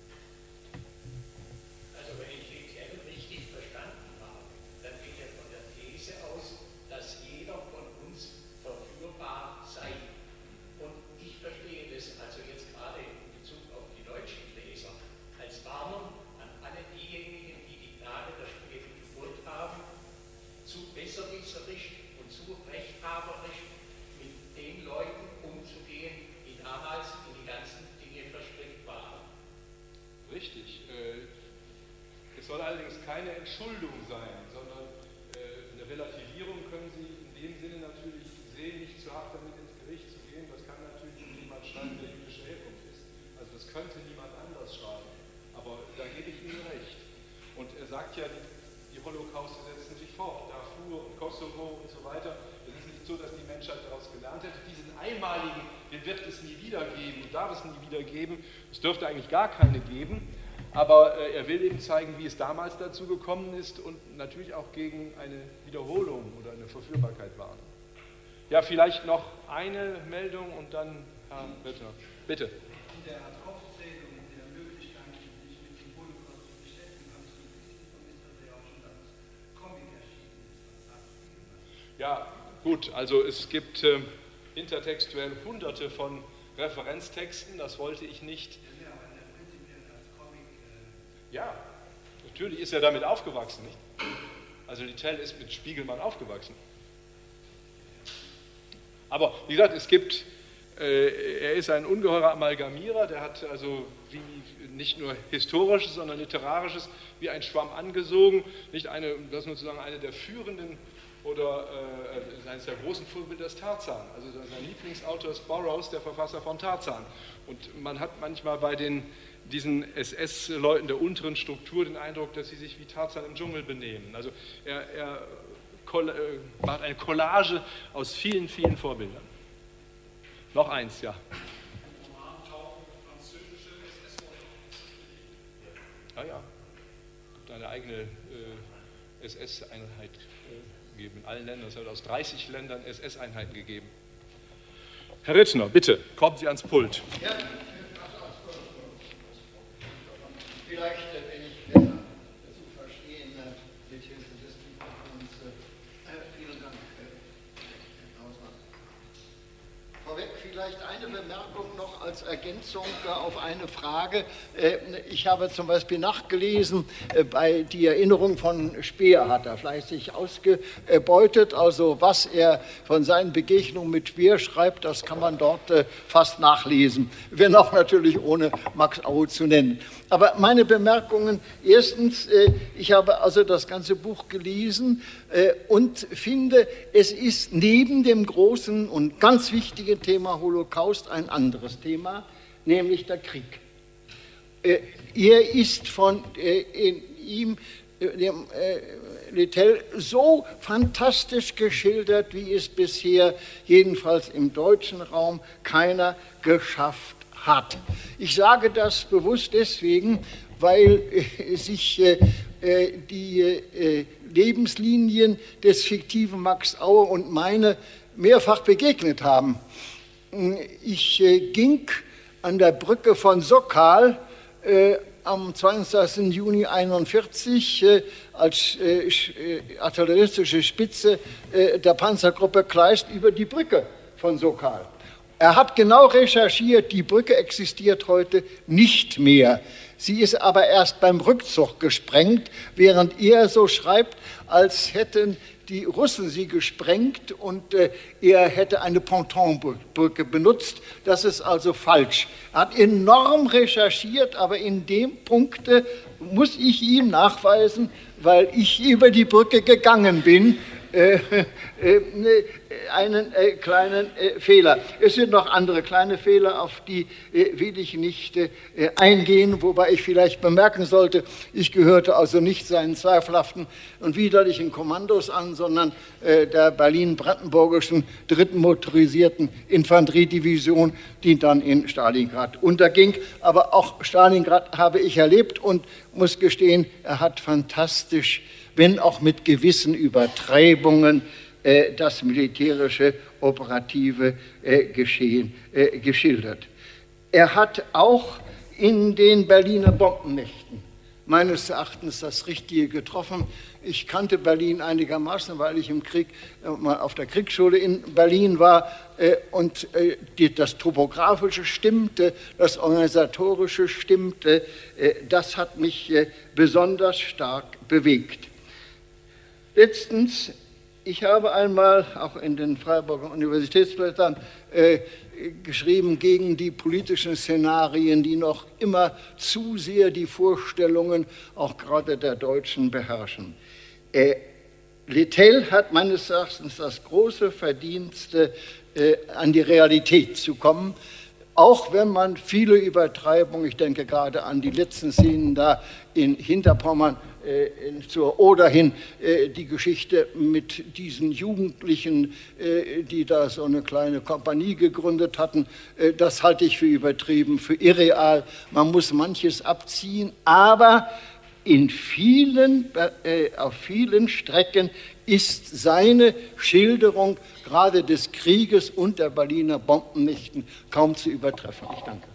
Also wenn ich Etienne richtig verstanden habe, dann geht er von der These aus, dass jeder von uns verführbar sei. Und ich verstehe das also jetzt gerade in Bezug auf die deutschen Leser als Warnung an alle diejenigen, die die Gnade der späten Geburt haben, zu besserwisserisch und zu rechthaberisch mit den Leuten umzugehen, die damals in die ganzen Dinge verstrickt waren. Richtig. Es soll allerdings keine Entschuldung sein, sondern eine Relativierung können Sie in dem Sinne natürlich sehen, nicht zu hart damit ins Gericht zu gehen. Das kann natürlich jemand schreiben, der jüdischer Herkunft ist. Also das könnte niemand anders schreiben. Aber da gebe ich Ihnen recht. Und er sagt ja, die Holocauste setzen sich fort, Darfur und Kosovo und so weiter. Es ist nicht so, dass die Menschheit daraus gelernt hätte. Diesen einmaligen, den wird es nie wieder geben, darf es nie wieder geben. Es dürfte eigentlich gar keine geben. Aber er will eben zeigen, wie es damals dazu gekommen ist und natürlich auch gegen eine Wiederholung oder eine Verführbarkeit warnen. Ja, vielleicht noch eine Meldung und dann Herr Rittner. Bitte. In der Aufzählung der Möglichkeiten, sich mit dem Holocaust zu beschäftigen, haben Sie vermisst, dass ja auch schon das Comic erschienen ist. Ja, gut, also es gibt intertextuell hunderte von Referenztexten, das wollte ich nicht. Ja, natürlich ist er damit aufgewachsen, nicht? Also Littell ist mit Spiegelmann aufgewachsen. Aber wie gesagt, es gibt, er ist ein ungeheurer Amalgamierer, der hat also wie nicht nur historisches, sondern literarisches wie ein Schwamm angesogen. Nicht das ist sozusagen eine der führenden oder eines der großen Vorbilder ist Tarzan. Also sein Lieblingsautor ist Burroughs, der Verfasser von Tarzan. Und man hat manchmal bei diesen SS-Leuten der unteren Struktur den Eindruck, dass sie sich wie Tarzan im Dschungel benehmen. Also er macht eine Collage aus vielen, vielen Vorbildern. Noch eins, ja. Ah ja, es gibt eine eigene SS-Einheit gegeben in allen Ländern. Es hat aus 30 Ländern SS-Einheiten gegeben. Herr Rittner, bitte, kommen Sie ans Pult. Ja, vielleicht bin ich besser zu verstehen mit Hilfe des Mikrofons. Vielen Dank, Herr Hausmann. Vorweg vielleicht Vielleicht eine Bemerkung noch als Ergänzung auf eine Frage. Ich habe zum Beispiel nachgelesen, bei die Erinnerung von Speer hat er fleißig ausgebeutet. Also was er von seinen Begegnungen mit Speer schreibt, das kann man dort fast nachlesen, wenn auch natürlich ohne Max Aue zu nennen. Aber meine Bemerkungen, erstens, ich habe also das ganze Buch gelesen und finde, es ist neben dem großen und ganz wichtigen Thema Holocaust ein anderes Thema, nämlich der Krieg. Er ist von ihm, dem Littell, so fantastisch geschildert, wie es bisher, jedenfalls im deutschen Raum, keiner geschafft hat. Ich sage das bewusst deswegen, weil sich die Lebenslinien des fiktiven Max Aue und meine mehrfach begegnet haben. Ich ging an der Brücke von Sokal am 22. Juni 1941 als artilleristische Spitze der Panzergruppe Kleist über die Brücke von Sokal. Er hat genau recherchiert, die Brücke existiert heute nicht mehr. Sie ist aber erst beim Rückzug gesprengt, während er so schreibt, als hätten die Russen sie gesprengt und er hätte eine Pontonbrücke benutzt. Das ist also falsch. Er hat enorm recherchiert, aber in dem Punkte muss ich ihm nachweisen, weil ich über die Brücke gegangen bin, einen kleinen Fehler. Es sind noch andere kleine Fehler, auf die will ich nicht eingehen, wobei ich vielleicht bemerken sollte, ich gehörte also nicht seinen zweifelhaften und widerlichen Kommandos an, sondern der Berlin-Brandenburgischen 3. Motorisierten Infanteriedivision, die dann in Stalingrad unterging. Aber auch Stalingrad habe ich erlebt und muss gestehen, er hat fantastisch, wenn auch mit gewissen Übertreibungen, das militärische, operative Geschehen geschildert. Er hat auch in den Berliner Bombennächten meines Erachtens das Richtige getroffen. Ich kannte Berlin einigermaßen, weil ich im Krieg mal auf der Kriegsschule in Berlin war und das Topografische stimmte, das Organisatorische stimmte. Das hat mich besonders stark bewegt. Letztens, ich habe einmal auch in den Freiburger Universitätsblättern geschrieben gegen die politischen Szenarien, die noch immer zu sehr die Vorstellungen auch gerade der Deutschen beherrschen. Littell hat meines Erachtens das große Verdienst, an die Realität zu kommen, auch wenn man viele Übertreibungen, ich denke gerade an die letzten Szenen da in Hinterpommern, zur Oder hin, die Geschichte mit diesen Jugendlichen, die da so eine kleine Kompanie gegründet hatten, das halte ich für übertrieben, für irreal. Man muss manches abziehen, aber auf vielen Strecken ist seine Schilderung gerade des Krieges und der Berliner Bombennächten kaum zu übertreffen. Ich danke.